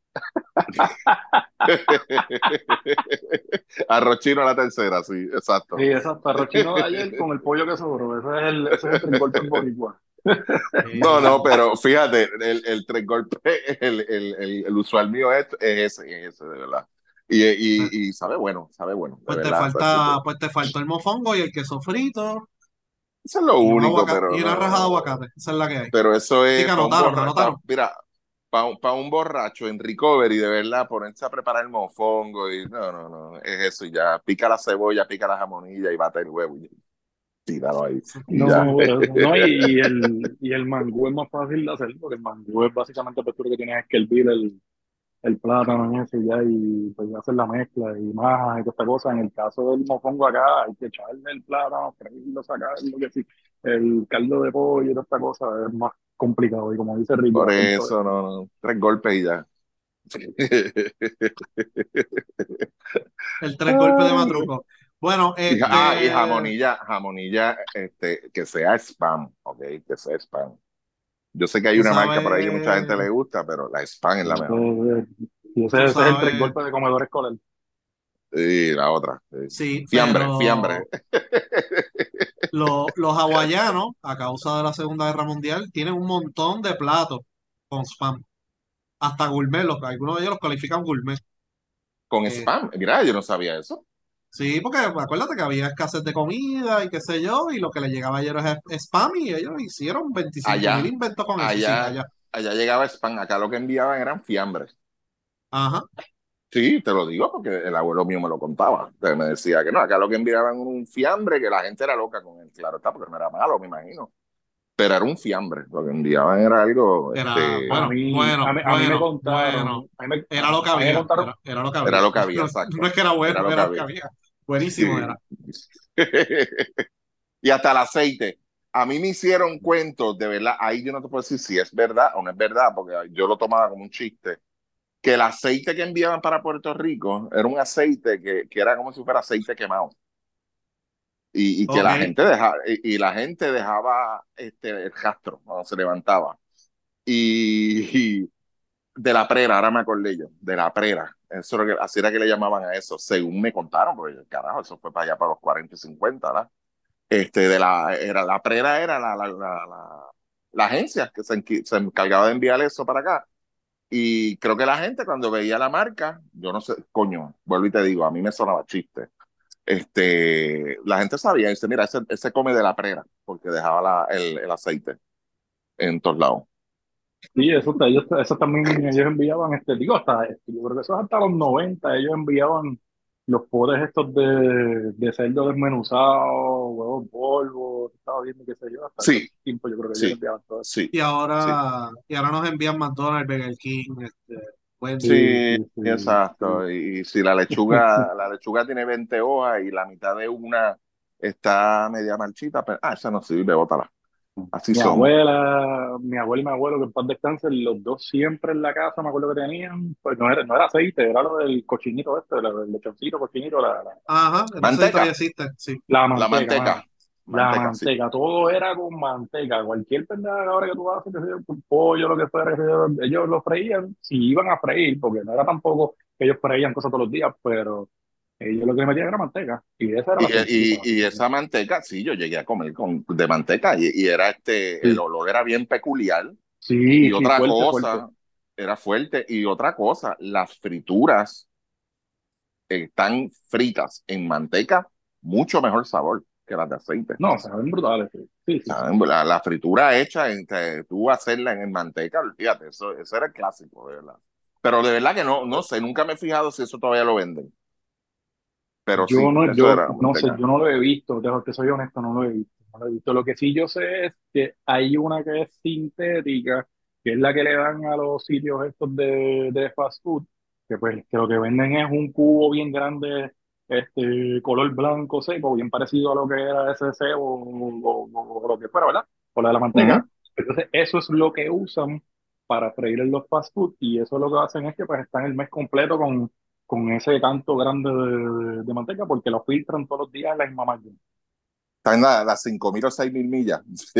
Arroz chino a la tercera, sí, Sí, exacto. exacto, arroz chino de ayer con el pollo que sobró. Ese es el tres golpes boricua. No, Eh, pero fíjate, el 3 golpes, el usual mío es ese, de verdad. Y sabe bueno, de verdad. O sea, pues te faltó el mofongo y el queso frito eso es lo y un único, aguacate, pero y una rajada de no. aguacate. Esa es la que hay. Pero eso Así es que para un anotaron, borracho, anotaron. mira, para un borracho en recovery, de verdad, ponerse a preparar el mofongo y no, es eso y ya. Pica la cebolla, pica la jamonilla y bate el huevo y tíralo ahí. Y No, ya. por eso. No, y el mangú es más fácil de hacer porque el mangú es básicamente pues, tú lo que tienes es que hervir el plátano y eso y ya, y pues ya hacer la mezcla y majas y toda esta cosa. En el caso del mofongo acá, hay que echarle el plátano, freírlo, sacarlo, que sí. El caldo de pollo y toda esta cosa es más complicado. Y como dice Ricky, Por hacer todo eso, eso. no. 3 golpes y ya. El tres golpes de Ay. Matruco. Bueno, Y jamonilla, que sea spam, ¿ok? Que sea spam. Yo sé que hay tú una marca por ahí que mucha gente sabes, le gusta, pero la spam es la mejor. Y ese, tú ese es el tres sabes, golpes de comedor escolar. Y la otra. sí, Fiambre. pero los hawaianos, a causa de la Segunda Guerra Mundial, tienen un montón de platos con spam. Hasta gourmet, algunos de ellos los califican gourmet. Con Eh, spam. Mira, yo no sabía eso. Sí, porque acuérdate que había escasez de comida y qué sé yo, y lo que le llegaba ayer es spam y ellos hicieron 25.000 Allá, inventos con eso, sí, allá, allá. allá llegaba spam. Acá lo que enviaban eran fiambres. Ajá. Sí, te lo digo porque el abuelo mío me lo contaba. Entonces me decía que no, acá lo que enviaban era un fiambre, que la gente era loca con él. Claro está, porque no era malo, me imagino. Pero era un fiambre. Lo que enviaban era algo, Era A bueno, mí, bueno, a mí me bueno, contaron, bueno. Era lo que a mí me había, contaron, era lo que era había. lo que había, No, no exacto. es que era Era bueno, lo que era lo que había. había. Buenísimo Sí. era. Y hasta el aceite. A mí me hicieron cuentos, de verdad, ahí yo no te puedo decir si es verdad o no es verdad, porque yo lo tomaba como un chiste, que el aceite que enviaban para Puerto Rico era un aceite que era como si fuera aceite quemado. Y que Ok, la gente dejaba, y la gente dejaba el rastro cuando se levantaba. Y de la prera, ahora me acordé yo, de la prera. Eso era así era que le llamaban a eso, según me contaron, porque carajo, eso fue para allá para los 40 y 50, ¿verdad? La prera era la agencia que se encargaba de enviar eso para acá. Y creo que la gente cuando veía la marca, yo no sé, coño, vuelvo y te digo, a mí me sonaba chiste. La gente sabía, dice, mira, ese come de la prera, porque dejaba el aceite en todos lados. sí, eso también ellos enviaban, digo, yo creo que eso es hasta los 90 ellos enviaban los potes estos de cerdo desmenuzado, huevos polvo, estaba viendo qué sé yo, hasta esos Sí, tiempos yo creo que ellos sí, enviaban todo eso. sí, y sí. ahora nos envían McDonald's, Burger King, Sí, Wendy's. Sí, sí, sí, sí. exacto. Y si la lechuga tiene 20 hojas y la mitad de una está media marchita, pues, esa no sirve, bótala. Así somos. Mi abuela y mi abuelo, que en paz descansen, los dos siempre en la casa, me acuerdo que tenían, pues no era aceite, era lo del cochinito el lechoncito, cochinito, Ajá, no sé si Manteca, todavía existe, sí. la la manteca, manteca, mano. La manteca, sí. manteca, todo era con manteca. Cualquier pendeja ahora que tú haces, que sea un pollo, lo que fuera, que sea, ellos lo freían, si iban a freír, porque no era tampoco que ellos freían cosas todos los días, pero ellos lo que metían era manteca, y esa era Y, la principal. y esa manteca, sí, yo llegué a comer de manteca y era el Sí, olor era bien peculiar. sí, Y sí, otra fuerte, fuerte. cosa, era fuerte. Y otra cosa, las frituras están fritas en manteca, mucho mejor sabor que las de aceite. No, se ven brutales, sí, sí, sí. ¿Saben? La fritura hecha, tú hacerla en manteca, olvídate, eso era el clásico, de verdad. Pero de verdad que no sé, nunca me he fijado si eso todavía lo venden. Pero sí, eso era No sé, manteca. yo no lo he visto, te soy honesto, no lo he visto, no lo he visto. Lo que sí yo sé es que hay una que es sintética, que es la que le dan a los sitios estos de fast food, que pues que lo que venden es un cubo bien grande, color blanco seco, bien parecido a lo que era ese cebo o lo que fuera, ¿verdad? O la de la manteca. Ujú. Entonces, eso es lo que usan para freír en los fast food y eso lo que hacen es que pues están el mes completo con ese canto grande de manteca porque lo filtran todos los días en la misma máquina. Están las 5.000 o 6.000 millas.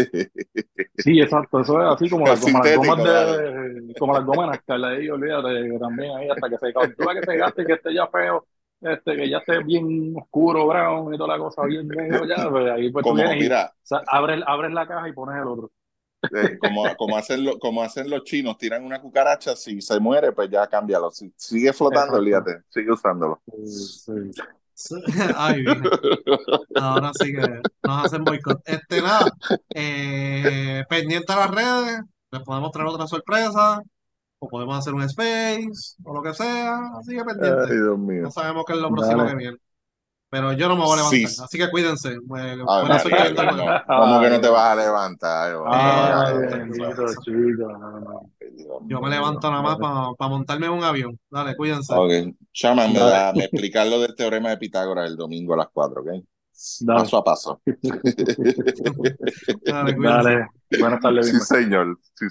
Sí, exacto, eso es así Es como las gomas sintético, dale. como las gomas NASCAR, de ahí, olvídate, que también ahí hasta que se cuando tú ves que se gaste y que esté ya feo, que ya esté bien oscuro, brown y toda la cosa bien negro ya, pues ahí pues tú Como, vienes y o mira, sea, abres la caja y pones el otro. como hacen los chinos, tiran una cucaracha, si se muere, pues ya cámbialo. Si sigue flotando, Exacto. olvídate, sigue usándolo. Sí, sí. Ay, bien. Ahora sí que nos hacen boicot. Nada, pendiente a las redes, les podemos traer otra sorpresa, o podemos hacer un space, o lo que sea, así que Ay, pendiente. Dios No mío. sabemos qué es lo próximo que Dale. viene. Pero yo no me voy a Sí. levantar, así que cuídense. Ay, Buena suerte María, viendo el juego. no, ¿cómo que Ay, no te vas a bendito. levantar? Ay, Claro, bendito, chico. No, no. Ay, Dios yo me mío. levanto nada más Dale. para montarme en un avión. Dale, cuídense. Ok, Chama, Dale, me explicar lo del teorema de Pitágoras el domingo a las 4, ¿ok? dale. Paso a paso. Dale, cuídense. Dale. Buenas tardes, Sí, Bismarck. señor. Sí,